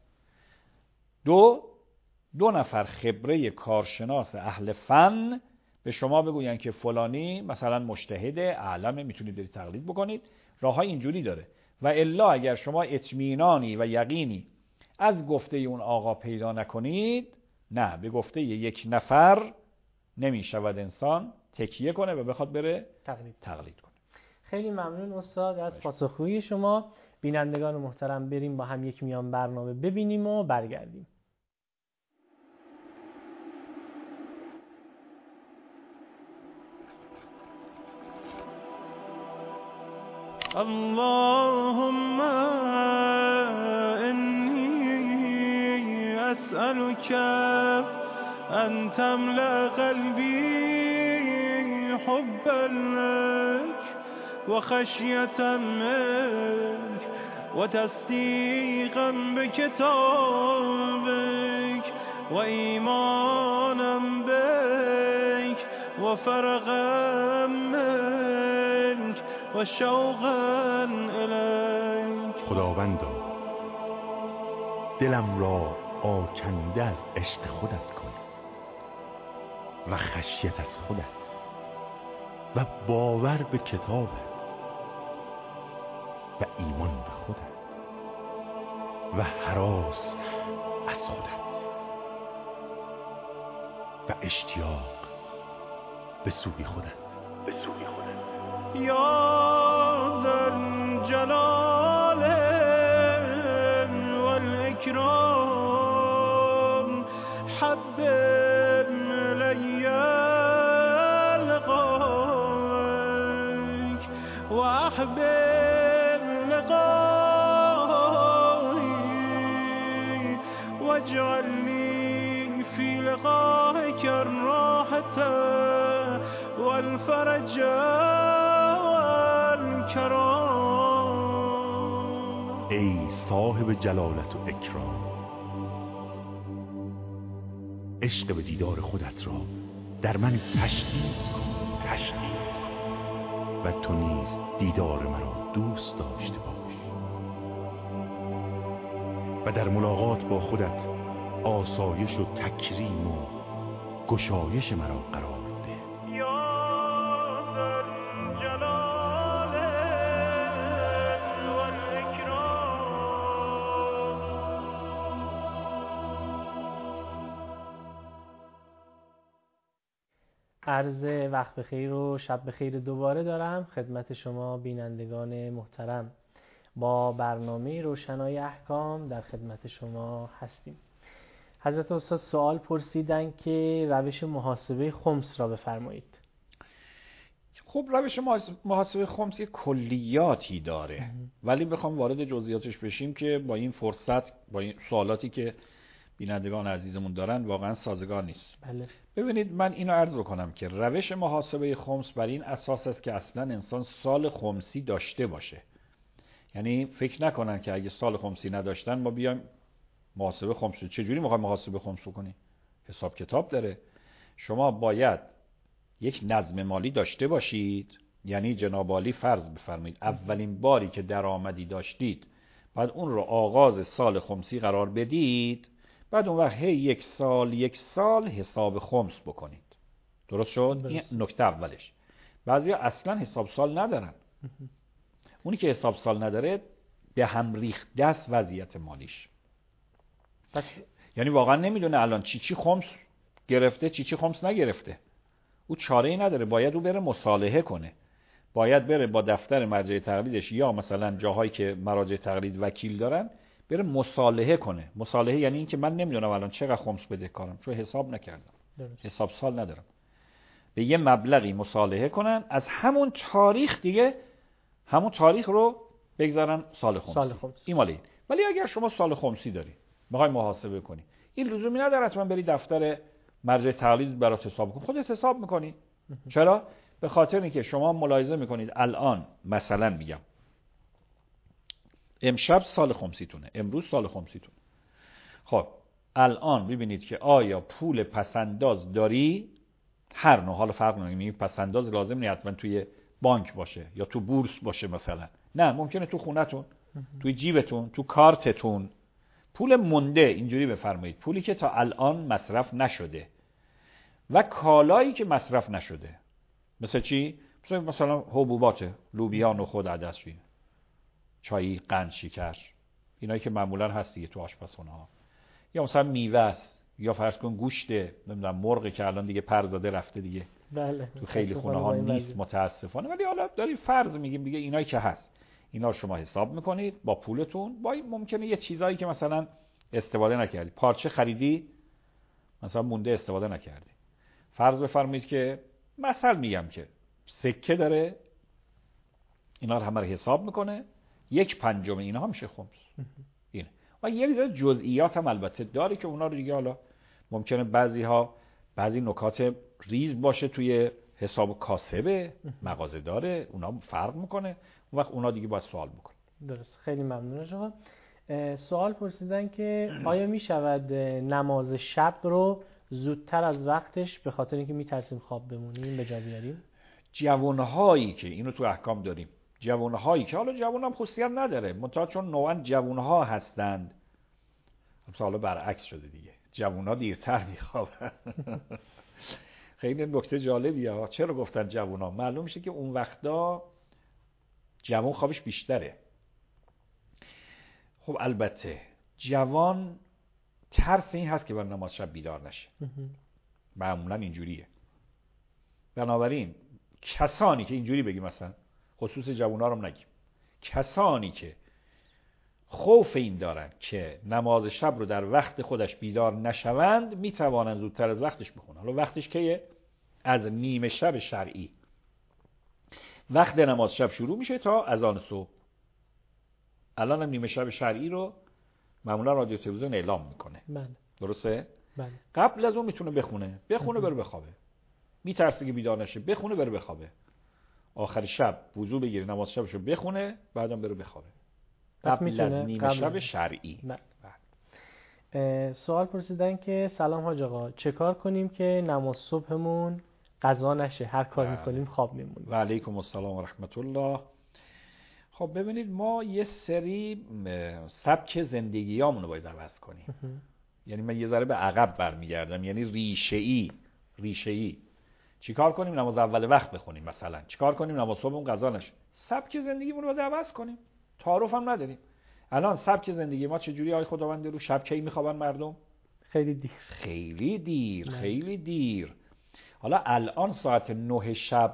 دو نفر خبره کارشناس اهل فن به شما بگوین که فلانی مثلا مجتهد اعلمه، میتونید برید تقلید بکنید. راههای اینجوری داره. و الا اگر شما اطمینانی و یقینی از گفته اون آقا پیدا نکنید، نه، به گفته یک نفر نمیشود انسان تکیه کنه و بخواد بره تقلید کنه. خیلی ممنون استاد از پاسخگویی شما. بینندگان محترم، بریم با هم یک میان برنامه ببینیم و برگردیم. اللهم إني أسألك أن تملأ قلبي حبا لك وخشية منك وتصديقا بكتابك وإيمانا بك وفرغا منك و شوقا الیک. خداوندا دلم را آکنده از عشق خودت کن و خشیت از خودت و باور به کتابت و ایمان به خودت و هراس از خودت و اشتیاق به سوی خودت. یا ذا الجلال والإکرام حبب إلی لقائک و احبب لقایی واجعلنی فی لقائک الراحة والفرج والكرام. ای صاحب جلالت و اکرام، عشق به دیدار خودت را در من تشدید کن و تو نیز دیدار مرا دوست داشته باش و در ملاقات با خودت آسایش و تکریم و گشایش مرا قرار ده. عرض وقت بخیر و شب بخیر دوباره دارم خدمت شما بینندگان محترم. با برنامه روشنای احکام در خدمت شما هستیم. حضرت استاد سوال پرسیدن که روش محاسبه خمس را بفرمایید. خب روش محاسبه خمس کلیاتی داره، ولی بخوام وارد جزئیاتش بشیم که با این فرصت، با این سوالاتی که بینندگان عزیزمون دارن واقعا سازگار نیست. بله. ببینید من اینو عرض بکنم که روش محاسبه خمس بر این اساس است که اصلا انسان سال خمسی داشته باشه. یعنی فکر نکنن که اگه سال خمسی نداشتن ما بیایم محاسبه خمس. چجوری میخوایم محاسبه خمس کنیم؟ حساب کتاب داره. شما باید یک نظم مالی داشته باشید. یعنی جناب عالی فرض بفرمایید اولین باری که درآمدی داشتید بعد اون رو آغاز سال خمسی قرار بدید، بعد اون وقت یک سال حساب خمس بکنید. درست شد؟ این نکته اولش. بعضیا اصلا حساب سال ندارن. اونی که حساب سال نداره به هم ریخته است وضعیت مالیش. یعنی واقعا نمیدونه الان چی خمس گرفته چی خمس نگرفته. او چاره ای نداره، باید او بره مصالحه کنه، باید بره با دفتر مرجع تقلیدش یا مثلا جاهایی که مراجع تقلید وکیل دارن بره مصالحه کنه. مصالحه یعنی این که من نمیدونم الان چقدر خمس بدهکارم چون حساب نکردم، حساب سال ندارم، به یه مبلغی مصالحه کنن، از همون تاریخ دیگه همون تاریخ رو بگذارن سال خمسی. این مالی. ولی اگر شما سال خمسی داری میخوای محاسبه کنی، این لزومی نداره حتما بری دفتر مرجع تقلید برات حساب کنی، خودت حساب میکنی. چرا؟ به خاطر اینکه شما ملاحظه میکنید الان مثلا میگم امشب سال خمسیتونه، امروز سال خمسیتونه. خب الان ببینید که آیا پول پسنداز داری، هر نوع، حالا فرق نمیکنه، پسنداز لازم نیست حتما توی بانک باشه یا تو بورس باشه مثلا، نه ممکنه تو خونتون، توی جیبتون، تو کارتتون پول مونده، اینجوری بفرمایید، پولی که تا الان مصرف نشده و کالایی که مصرف نشده. مثل چی؟ مثلا حبوبات، لوبیا، نخود، عدس، چای، قند، شکر، اینایی که معمولا هست دیگه تو آشپزخونه ها. یا مثلا میوه است، یا فرض کن گوشت، نمیدونم مرغ که الان دیگه پر زده رفته دیگه. بله. تو خیلی خونه ها نیست متاسفانه، ولی حالا داریم فرض میگیم دیگه اینایی که هست، اینا شما حساب میکنید با پولتون. با ممکنه یه چیزایی که مثلا استفاده نکردی، پارچه خریدی مثلا مونده استفاده نکردی، فرض بفرمایید که مثلا میگم که سکه داره، اینا رو همه رو حساب میکنه، 1/5 اینها میشه خمس. اینه. و یه جزئیات هم البته داره که اونا رو دیگه حالا ممکنه بعضی نکات ریز باشه توی حساب کاسبه، مغازه داره، اونا فرق میکنه، اون وقت اونا دیگه باید سوال بکنه. درست. خیلی ممنون شما. سوال پرسیدن که آیا میشود نماز شب رو زودتر از وقتش به خاطر اینکه میترسیم خواب بمونیم به جا بیاریم؟ جوانهایی که اینو تو احکام داریم، جوانهایی که حالا جوان هم خصوصیت نداره، منتها چون نوعا جوانها هستند، حالا برعکس شده دیگه، جوانها دیرتر میخوابن. خیلی نکته جالبیه ها. چرا گفتن جوانها؟ معلوم میشه که اون وقتا جوان خوابش بیشتره. خب البته جوان ترس این هست که بر نماز شب بیدار نشه، معمولا اینجوریه. بنابراین کسانی که اینجوری بگیم، مثلا خصوص جوونا رو نگیم، کسانی که خوف این دارن که نماز شب رو در وقت خودش بیدار نشوند میتوانند زودتر از وقتش بخونن. حالا وقتش کیه؟ از نیمه شب شرعی. وقت نماز شب شروع میشه تا اذان صبح. الان هم نیمه شب شرعی رو معمولا رادیو تلویزیون اعلام میکنه. بله. درسته؟ بله. قبل از اون میتونه بخونه بره بخوابه. میترسه که بیدار نشه، بخونه بره بخوابه. آخر شب وضو بگیره، نماز شبشو بخونه، بعدم بره بخوابه. قبل از نیمه شب شرعی. سوال پرسیدن که سلام حاج آقا، چه کار کنیم که نماز صبحمون قضا نشه، هر کار میکنیم خواب میمونیم؟ و علیکم السلام و رحمت الله. خب ببینید، ما یه سری سبک زندگیامونو باید عوض کنیم. یعنی من یه ذره به عقب برمیگردم، یعنی ریشه‌ای. چیکار کنیم؟ نماز اول وقت بخونیم مثلا. چیکار کنیم؟ نماز صبحمون قضا نشه. سبک زندگیمون رو باید عوض کنیم. تعارف هم نداریم. الان سبک زندگی ما چجوری آی خداوند رو؟ شب کی میخوابن مردم؟ خیلی دیر. حالا الان ساعت 9 شب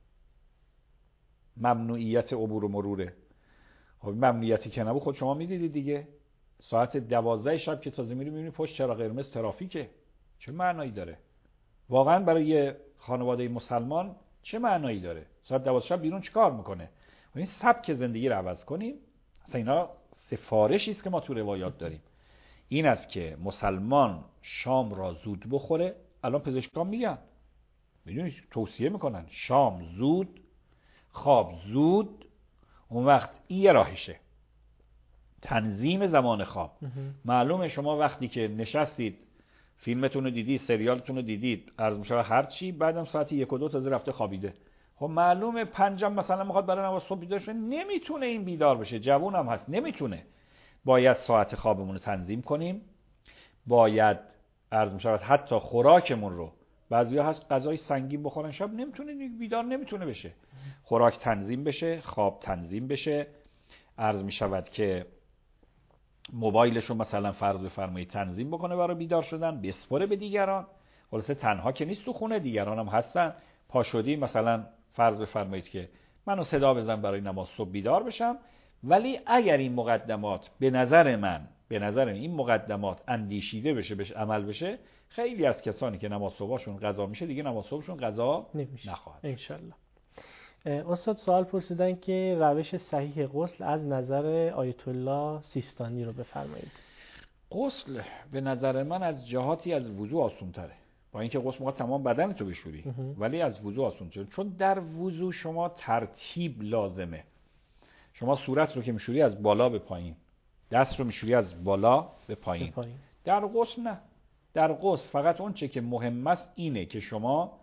ممنوعیت عبور و مروره. خب ممنوعیتی که نبود خود شما میدیدید دیگه. ساعت 12 شب که تازه میبینی پشت چراغ قرمز ترافیکه. چه معنایی داره؟ واقعا برای یه خانواده مسلمان چه معنایی داره؟ ساعت 12 شب بیرون چیکار میکنه؟ و این سبک زندگی رو عوض کنیم. اصلا اینا سفارشی است که ما تو روایات داریم. این است که مسلمان شام را زود بخوره. الان پزشکان میگن، میدونید توصیه میکنن شام زود، خواب زود. اون وقت این یه راهشه، تنظیم زمان خواب. معلومه شما وقتی که نشستید فیلمتون رو دیدید، سریالتون رو دیدید، عرض میشه هر چی، بعدم ساعت 1 و 2 تازه رفته خوابیده. خب معلومه 5 مثلا میخواد برای نماز صبح بیدار شه، نمیتونه این بیدار بشه. جوون هم هست نمیتونه. باید ساعت خوابمون رو تنظیم کنیم. باید عرض میشه حتی خوراکمون رو، بعضیا هست غذای سنگین بخورن شب نمیتونه، بیدار نمیتونه بشه. خوراک تنظیم بشه، خواب تنظیم بشه. عرض میشود که موبایلش رو مثلا فرض بفرمایید تنظیم بکنه برای بیدار شدن، بسپره به دیگران. خلاصه تنها که نیست تو خونه، دیگران هم هستن. پا شدی مثلا فرض بفرمایید که منو صدا بزن برای نماز صبح بیدار بشم. ولی اگر این مقدمات به نظر من این مقدمات اندیشیده بشه، بهش عمل بشه، خیلی از کسانی که نماز صبحشون قضا میشه دیگه نماز صبحشون قضا نخواهد. انشالله. استاد سوال پرسیدن که روش صحیح غسل از نظر آیت الله سیستانی رو بفرمایید. غسل به نظر من از جهاتی از وضو آسان‌تره. با اینکه غسل موقع تمام بدن تو بشوری، ولی از وضو آسان‌تره. چون در وضو شما ترتیب لازمه. شما صورت رو که میشوری از بالا به پایین، دست رو میشوری از بالا به پایین. در غسل نه. در غسل فقط اون چه که مهم است اینه که شما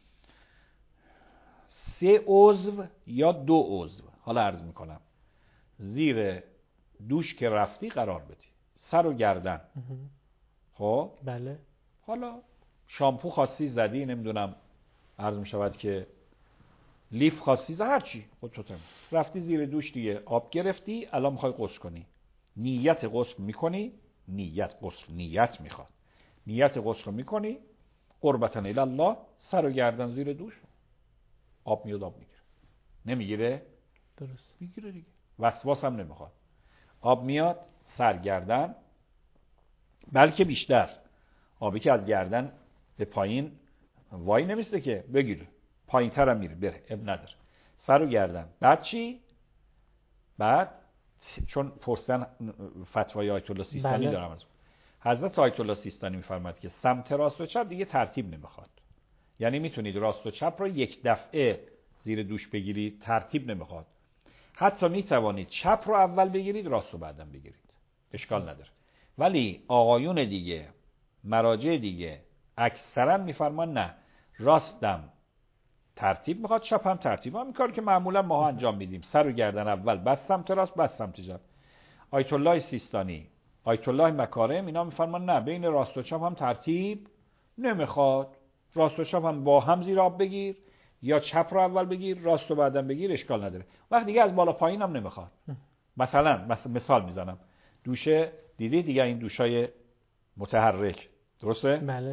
3 عضو یا 2 عضو، حالا عرض میکنم، زیر دوش که رفتی قرار بدی. سر و گردن. خب بله. حالا شامپو خواستی زدی، نمیدونم عرض میشود که لیف خواستی زدی، هر چی خود تو رفتی زیر دوش دیگه، آب گرفتی، الان میخوای غسل کنی. نیت غسل میکنی، نیت میخواد. نیت غسل میکنی، قربتن الی الله، سر و گردن زیر دوش، آب میاد آب میگیره. نمیگیره؟ درست. میگیره دیگه. وسواس هم نمیخواد. آب میاد سر گردن، بلکه بیشتر آبی که از گردن به پایین وای نمیسته که بگیره، پایین تر هم میره، بره، اب نداره. سر و گردن. بعد چی؟ بعد چون پرسن فتوای آیت الله سیستانی بله. دارم از حضرت آیت الله سیستانی میفرماد که سمت راست و چپ دیگه ترتیب نمیخواد. یعنی میتونید راست و چپ رو یک دفعه زیر دوش بگیرید، ترتیب نمیخواد. حتی میتوانید چپ رو اول بگیرید، راست رو بعداً بگیرید، اشکال نداره. ولی آقایون دیگه، مراجع دیگه اکثرا میفرمان نه، راستم ترتیب میخواد، چپم ترتیب. همین کاری که معمولا ما انجام میدیم، سر و گردن اول، بعد سمت راست، بعد سمت چپ. آیت الله سیستانی، آیت الله مکارم اینا میفرمان نه، بین راست و چپ هم ترتیب نمیخواد. راست و چپ هم با هم زیر آب بگیر، یا چپ رو اول بگیر، راست رو بعداً بگیر، اشکال نداره. وقت دیگه از بالا پایین هم نمیخواد. مثلا مثال میزنم، دوشه دیدی دیگه، این دوشای متحرک، درسته؟ بله.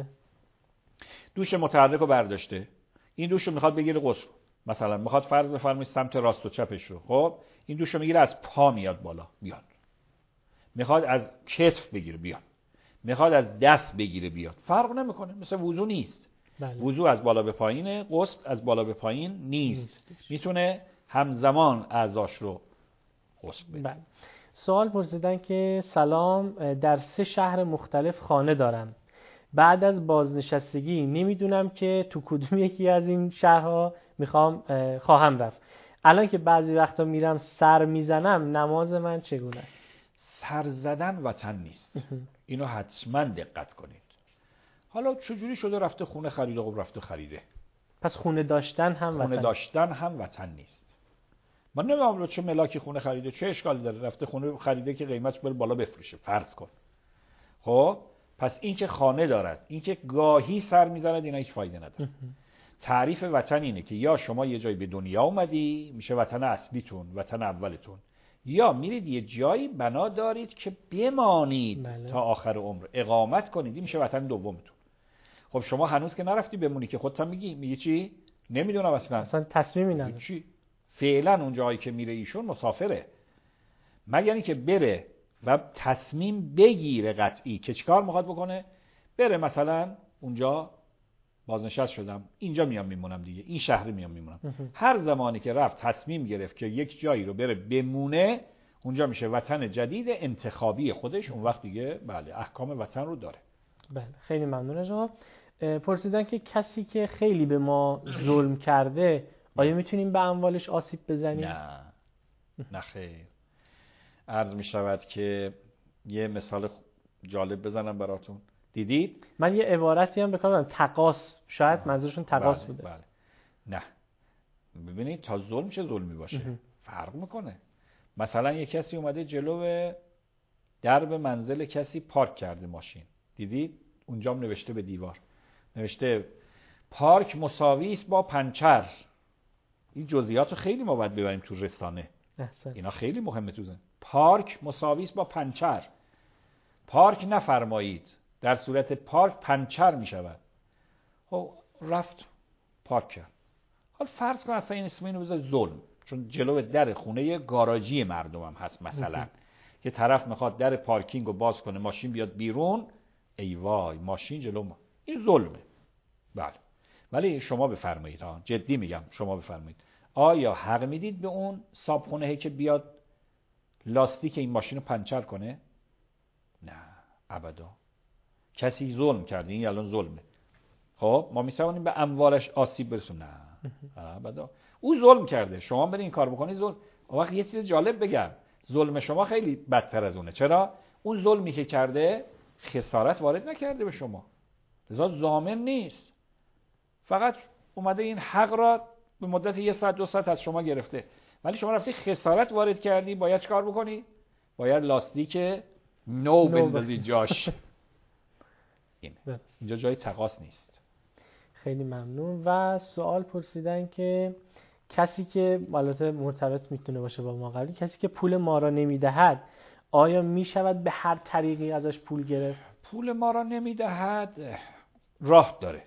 دوش متحرک رو برداشته، این دوش رو میخواد بگیره غسل، مثلا میخواد فرض بفرمایید سمت راست و چپش رو. خب این دوش رو میگیره از پا میاد بالا، بیاد. میخواد از کتف بگیره، بیاد. میخواد از دست بگیره، بیاد. فرق نمیکنه، مثل وضو نیست. بله. وضو از بالا به پایینه، غسل از بالا به پایین نیست. میتونه همزمان اعضاش رو غسل بده. بله. سوال پرسیدن که سلام، در 3 شهر مختلف خانه دارم. بعد از بازنشستگی نمیدونم که تو کدوم یکی از این شهرها خواهم رفت. الان که بعضی وقتا میرم سر میزنم، نماز من چگونه است؟ سر زدن وطن نیست. اینو حتما دقت کنید. حالا چجوری شده رفته خونه خریده؟ خب رفته خریده. پس خونه داشتن هم وطن نیست. من نمیدونم چه ملاکی خونه خریده، چه اشکالی داره؟ رفته خونه خریده که قیمتش بره بالا بفروشه، فرض کن. خب پس این که خانه دارد، این که گاهی سر میزند، اینا هیچ فایده نداره. تعریف وطن اینه که یا شما یه جایی به دنیا اومدی، میشه وطن اصلیتون، وطن اولتون، یا میرید یه جایی بنا دارید که بمانید. بله. تا آخر عمر اقامت کنید، این میشه وطن دومتون. خب شما هنوز که نرفتی بمونی که خودت میگی چی؟ نمیدونم اصلا تصمیمی نداره. چی؟ فعلا اون جایی که میره ایشون مسافره، مگر اینکه بره و تصمیم بگیره قطعی که چیکار میخواد بکنه. بره مثلا اونجا بازنشست شدم، اینجا میام میمونم دیگه، این شهر میام میمونم. هر زمانی که رفت تصمیم گرفت که یک جایی رو بره بمونه، اونجا میشه وطن جدید انتخابی خودش. اون وقت دیگه بله احکام وطن رو داره. بله خیلی ممنون جناب. پرسیدن که کسی که خیلی به ما ظلم کرده، آیا میتونیم به اموالش آسیب بزنیم؟ نه خیر. عرض میشود که یه مثال جالب بزنم براتون. دیدید؟ من یه عبارتی هم بکنم، تقاص، شاید منظورشون تقاص بوده. بله. نه ببینید، تا ظلم چه ظلمی باشه فرق میکنه. مثلا یه کسی اومده جلو درب منزل کسی پارک کرده ماشین، دیدید؟ اونجا هم نوشته به دیوار، نوشته پارک مساوی است با پنچر. این جزئیات رو خیلی ما باید ببریم تو رسانه. اینا خیلی مهمه تو زن. پارک مساوی است با پنچر. پارک نفرمایید، در صورت پارک پنچر می شود. خب رفت پارک کرد. حالا فرض کن اصلا این اسم اینو بذار ظلم، چون جلو در خونه گاراژی مردم هم هست مثلا که طرف میخواد در پارکینگ رو باز کنه ماشین بیاد بیرون، ای وای ماشین جلو ما، این ظلمه. بله ولی شما بفرمایید، جدی میگم شما بفرمایید، آیا حق میدید به اون صابخونه که بیاد لاستیک این ماشین رو پنچر کنه؟ نه ابدا. کسی ظلم کرده، این الان ظلمه. خب ما میتوانیم به اموالش آسیب برسونیم؟ نه ابدا. او ظلم کرده، شما برید این کار بکنید ظلم. وقت یه چیز جالب بگم، ظلم شما خیلی بدتر از اونه. چرا؟ اون ظلمی که کرده خسارت وارد نکرده به شما، لذا ضامن نیست، فقط اومده این حق را به مدت 1 ساعت 2 ساعت از شما گرفته، ولی شما رفتی خسارت وارد کردی. باید چیکار بکنی؟ باید لاستیک نو بندازی جاش. اینجا جای تقاص نیست. خیلی ممنون. و سوال پرسیدن که کسی که البته مرتبط میتونه باشه با ما قبلی، کسی که پول ما را نمیدهد آیا میشود به هر طریقی ازش پول گرفت؟ پول ما را نمیدهد راه داره.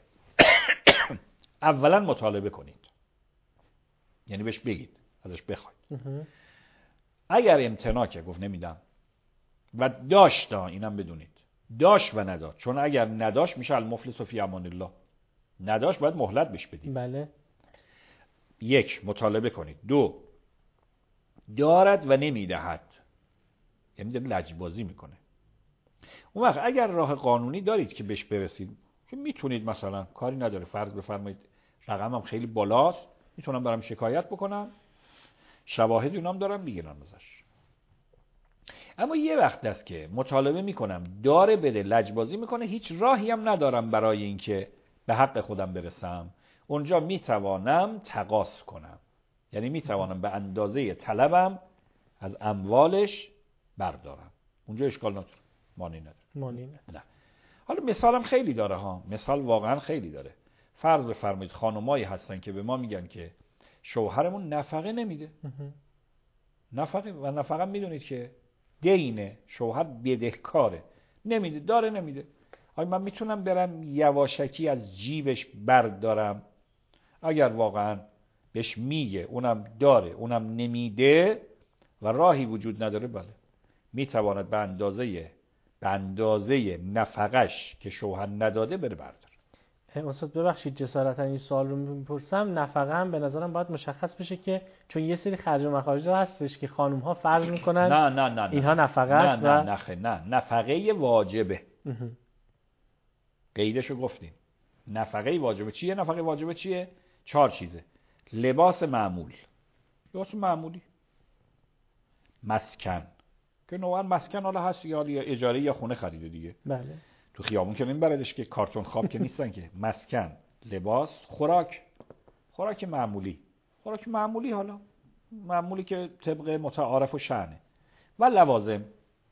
اولا مطالبه کنید، یعنی بهش بگید، ازش بخواید. اگر امتناع که گفت نمیدم و داشت، اینم بدونید داشت و نداشت، چون اگر نداشت میشه المفلس فی امان الله، نداشت باید مهلت بهش بدید. بله. 1 مطالبه کنید. 2 دارد و نمیدهد، یعنی لجبازی میکنه. اون وقت اگر راه قانونی دارید که بهش برسید، که میتونید مثلا کاری نداره، فرض بفرمایید رقمم خیلی بالاست، میتونم برام شکایت بکنم، شواهد اونام دارم میگیرن ازش. اما یه وقت است که مطالبه میکنم داره بده، لجبازی میکنه، هیچ راهی هم ندارم برای اینکه به حق خودم برسم، اونجا میتوانم تقاص کنم، یعنی میتوانم به اندازه طلبم از اموالش بردارم. اونجا اشکال نداره، مانعی نداره. نه. حالا مثالم خیلی داره ها، مثال واقعا خیلی داره. فرض بفرمایید خانمایی هستن که به ما میگن که شوهرمون نفقه نمیده. نفقه و نفقه میدونید که دینه، شوهر بدهکاره، نمیده، داره نمیده. آیا من میتونم برم یواشکی از جیبش بردارم؟ اگر واقعا بهش میگه اونم داره اونم نمیده و راهی وجود نداره، بله میتواند به اندازه نفقش که شوهر نداده بره برداره. استاد ببخشید جسارتا این سوال رو میپرسم، نفقه هم به نظرم باید مشخص بشه، که چون یه سری خرج و مخارج هستش که خانم ها فرض میکنن نه اینها نفقه است. نه نفقه واجبه. قیدشو گفتیم. نفقه واجبه چیه؟ نفقه واجبه چیه؟ 4 چیزه. لباس معمول، لباس معمولی، مسکن که نوعا مسکن حالا هست یا اجاره یا خونه خریده دیگه. بله. تو خیابون که نمیبردش که، کارتون خواب که نیستن که. مسکن، لباس، خوراک معمولی حالا معمولی که طبق متعارف و شأنه، و لوازم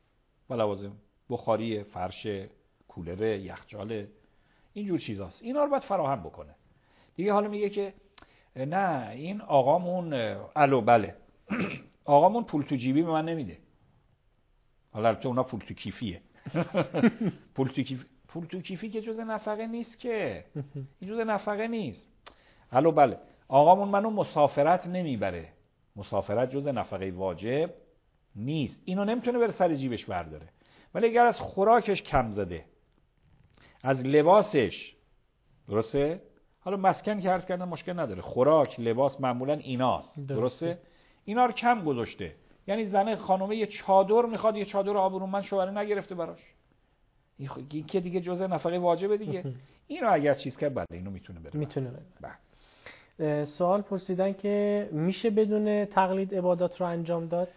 بخاری، فرش، کولر، یخچال، اینجور چیزاست. اینا رو باید فراهم بکنه دیگه. حالا میگه که نه این آقامون بله آقامون پول تو جیبی به من نمیده. حالا البته اونا پول تو کیفیه. پول تو کیفی که جز نفقه نیست که، این جز نفقه نیست. بله آقامون منو مسافرت نمیبره، مسافرت جز نفقه واجب نیست، اینو نمیتونه بره سر جیبش برداره. ولی اگر از خوراکش کم زده، از لباسش، درسته؟ حالا مسکن که عرض کردم مشکل نداره، خوراک، لباس معمولا ایناست، درسته؟ اینا رو کم گذاشته، یعنی زنه خانومه یه چادر میخواد، یه چادر آبرومند شوهر نگرفته براش، این که دیگه جزء نفقه واجبه دیگه. اینو اگر چیز کرد بله اینو میتونه بره. سوال پرسیدن که میشه بدون تقلید عبادات رو انجام داد؟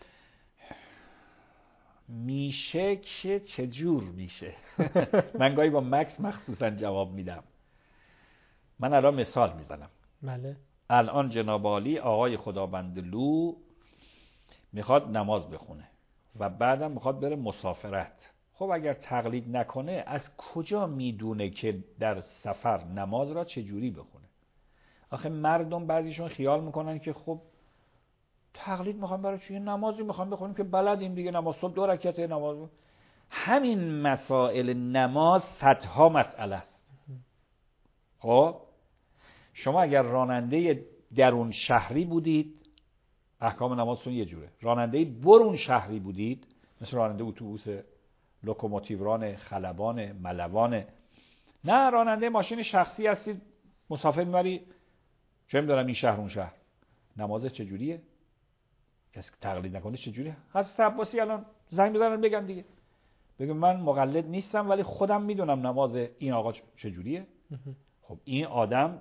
میشه که چجور میشه؟ من گاهی با مکس مخصوصا جواب میدم. من الان مثال میزنم. بله. الان جناب عالی آقای خداوندلو میخواد نماز بخونه و بعدم میخواد بره مسافرت. خب اگر تقلید نکنه از کجا میدونه که در سفر نماز را چجوری بخونه؟ آخه مردم بعضیشون خیال میکنن که خب تقلید میخوام برای چیه؟ نمازی میخوام بخونیم که بلدیم دیگه، نماز صبح 2 رکعته نماز. همین مسائل نماز صدها مسئله است. خب شما اگر راننده درون شهری بودید احکام نمازتون یه جوره، راننده برون شهری بودید مثل راننده اتوبوس، لوکوموتیوران، خلبان، ملوان، نه راننده ماشین شخصی هستید مسافر میبری چه میدونم این شهر اون شهر، نماز چجوریه؟ کسی تقلید نکنه چجوریه؟ حضرت عباسی الان زنگ بزنن بگن دیگه، بگم من مقلد نیستم ولی خودم میدونم نماز این آقا چجوریه. خب این آدم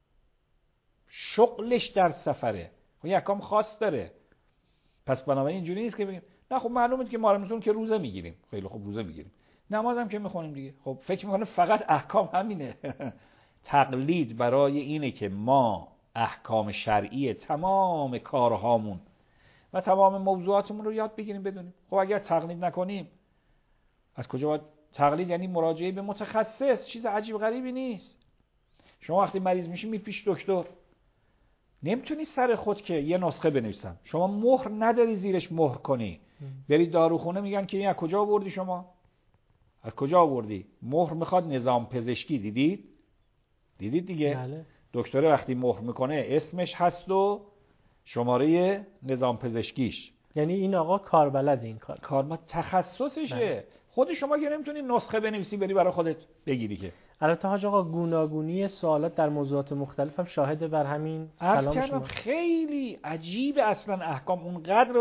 شغلش در سفره، خب یه احکام خاص داره، پس بنابراین اینجوری نیست که بگیم نه خب معلومه که ما رمضان که روزه میگیریم، خیلی خب روزه میگیریم، نماز هم که میخونیم دیگه، خب فکر میکنه فقط احکام همینه. تقلید برای اینه که ما احکام شرعی تمام کارهامون و تمام موضوعاتمون رو یاد بگیریم بدونیم. خب اگر تقلید نکنیم از کجا باید؟ تقلید یعنی مراجعه به متخصص، چیز عجیب غریبی نیست. شما وقتی مریض میشی می پیش دکتر، نمیتونی سر خود که یه نسخه بنویسم، شما مهر نداری زیرش مهر کنی، بری داروخونه میگن که این از کجا آوردی، شما از کجا آوردی؟ مهر میخواد نظام پزشکی، دیدید دیگه؟ بله. دکتر وقتی مهر میکنه اسمش هست و شماره نظام پزشکیش، یعنی این آقا کاربلد این کار تخصصشه. بله. خود شما که نمیتونی نسخه بنویسی بری برای خودت بگیری که. البته حاج آقا گوناگونی سوالات در موضوعات مختلف هم شاهد بر همین عرض کلام کردم شما. خیلی عجیب اصلا احکام اونقدر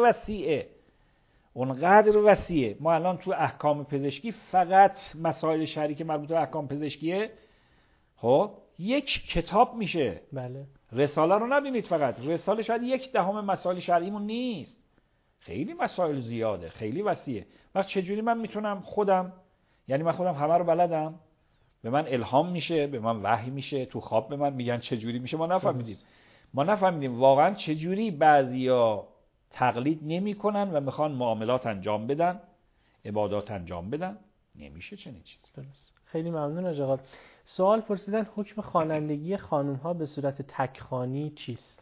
وسیعه. ما الان تو احکام پزشکی فقط مسائل شرعی که مربوط به احکام پزشکیه خب یک کتاب میشه. بله. رساله رو نبینید، فقط رساله شاید 1/10 مسائل شرعیمون نیست، خیلی مسائل زیاده، خیلی وسیعه. وقت چجوری من میتونم خودم، یعنی من خودم همه رو بلدم، به من الهام میشه، به من وحی میشه، تو خواب به من میگن چجوری میشه، ما نفهمیدیم واقعا چجوری بعضیا تقلید نمیکنن و میخوان معاملات انجام بدن، عبادات انجام بدن، نمیشه چنین چیزی. درست. خیلی ممنون حاج آقا. سوال پرسیدن حکم خوانندگی خانم ها به صورت تکخوانی چیست؟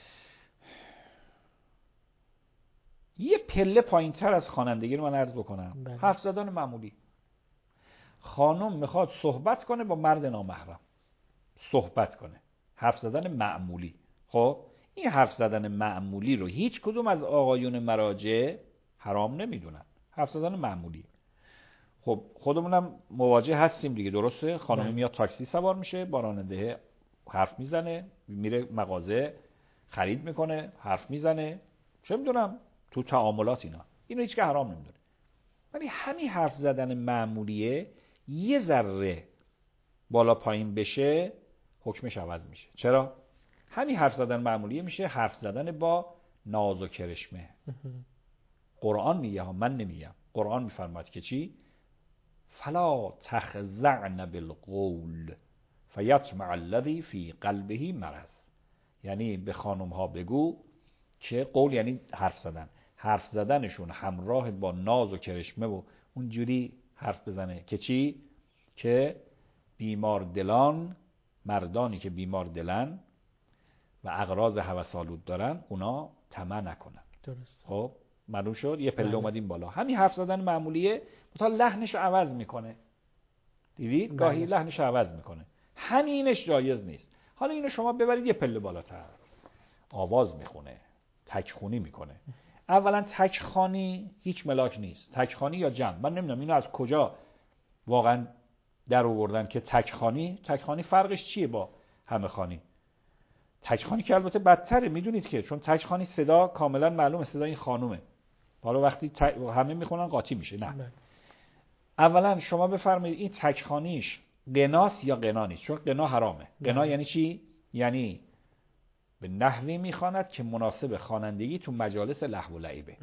یه پله پایینتر از خوانندگی رو من عرض بکنم. بله. حرف زدن معمولی. خانم میخواد صحبت کنه با مرد نامحرم، صحبت کنه، حرف زدن معمولی. خب این حرف زدن معمولی رو هیچ کدوم از آقایون مراجع حرام نمیدونن، حرف زدن معمولی. خب خودمونم مواجه هستیم دیگه، درسته؟ خانم میاد تاکسی سوار میشه، با راننده حرف میزنه، میره مغازه خرید میکنه، حرف میزنه، چه میدونم تو تعاملات اینو هیچ که حرام نمیدونه. ولی همین حرف زدن معمولیه یه ذره بالا پایین بشه حکمش عوض میشه. چرا؟ همین حرف زدن معمولیه میشه حرف زدن با ناز و کرشمه. قرآن میگه، من نمیگم، قرآن میفرماید که چی؟ فلا تخضعن بالقول فیطمع الذی فی قلبه مرض. یعنی به خانم ها بگو که قول یعنی حرف زدنشون همراه با ناز و کرشمه و اونجوری حرف بزنه که چی؟ که بیمار دلان، مردانی که بیمار دلن و اغراض هوس‌آلود دارن اونا طمع نکنن. درست. خب معلوم شد؟ یه پله اومدیم بالا. همین حرف زدن معمولیه، تا لحنش رو عوض میکنه. دیدید؟ گاهی لحنش رو عوض میکنه. همینش جایز نیست. حالا اینو شما ببرید یه پله بالاتر، آواز میخونه، تکخونی میکنه. اولا تکخوانی هیچ ملاک نیست. تکخوانی یا جمع، من نمیدونم اینو از کجا واقعا در آوردن که تکخوانی فرقش چیه با همه خوانی؟ تکخوانی که البته بدتره، میدونید که چون تکخوانی صدا کاملا معلومه صدا این خانومه، حالا وقتی همه میخونن قاطی میشه. نه، اولا شما بفرمایید این تکخوانیش قناس یا قنا نیست، چون قنا حرامه. قنا یعنی چی؟ یعنی به نحوی میخواند که مناسب خوانندگی تو مجالس لهو و لعبه،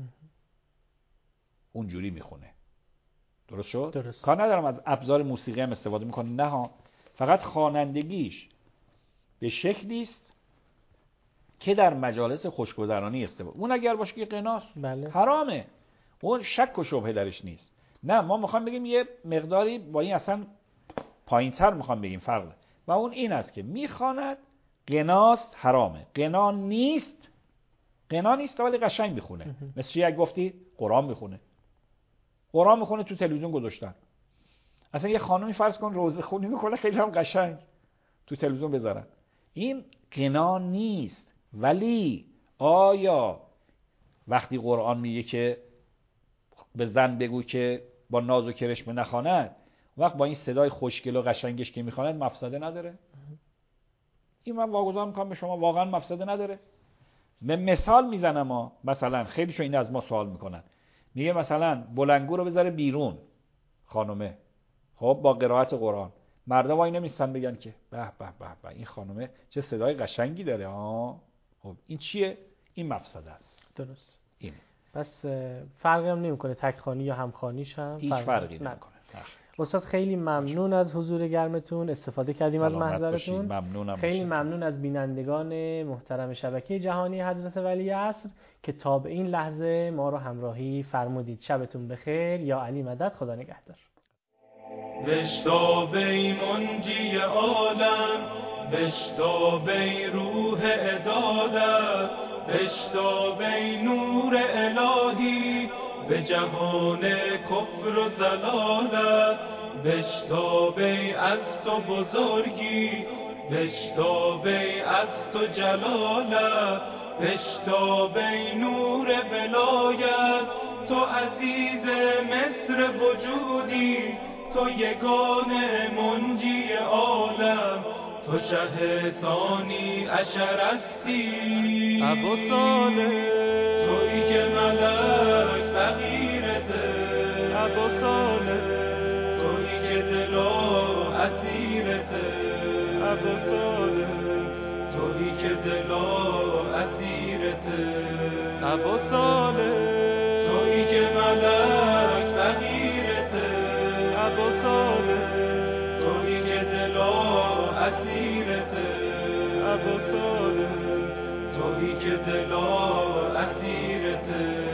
اونجوری میخونه. درست شد؟ درست. کار ندارم از ابزار موسیقی هم استفاده میکنه، نه ها، فقط خوانندگیش به شکلی است که در مجالس خوشگذرانی استفاده. اون اگر باشه که قناس حرامه، اون شک و شبهه درش نیست. نه، ما میخوام بگیم یه مقداری با این اصلا پایینتر میخوام بگیم فرق، و اون این است که میخواند قناس حرامه، قنا نیست ولی قشنگ میخونه. مثل چی؟ یک گفتی قرآن میخونه، قرآن میخونه تو تلویزیون گذاشتن. اصلا یه خانومی فرض کن روزه خونی میکنه خیلی هم قشنگ تو تلویزیون بذارن. این غنا نیست. ولی آیا وقتی قرآن میگه که به زن بگو که با ناز و کرشمه نخواند، وقت با این صدای خوشگل و قشنگش که میخواند مفسده نداره؟ این من واگذار میکنم به شما واقعا مفسده نداره. مثال میزنم مثلا خیلی شو این از ما سوال میکنن، میگه مثلا بلندگو رو بذاره بیرون خانومه، خب با قرائت قرآن، مردم وای نمیستن بگن که به به به به این خانومه چه صدای قشنگی داره خب این چیه؟ این مفسده است. درست. اینه. پس فرقی هم نمیکنه تکخوانی یا همخوانیش هم هیچ فرقی نمیکنه. استاد خیلی ممنون از حضور گرمتون، استفاده کردیم از محضرتون. خیلی ممنون از بینندگان محترم شبکه جهانی حضرت ولی عصر که تا به این لحظه ما رو همراهی فرمودید. شبتون بخیر. یا علی مدد. خدا نگهدار. بشتابی منجی عالم، بشتابی روح عدالت، بشتابی نور الهی به جهان کفر و ضلالت، بشتابی از تو بزرگی، بشتابی از تو جلالت، بشتابی نور ولایت، تو عزیز مصر وجودی، تو یگانه منجی عالم، تو شه ثانی عشرستی ابو صالح، تویی که ملک فقیرته ابو صالح، تویی که دلا اسیرته ابو صالح، تویی که دلا اسیرته ابو صالح، تویی که ملک فقیرته ابو صالح، تویی که دلا اسیرته ابو صالح، تویی که دلا اسیرته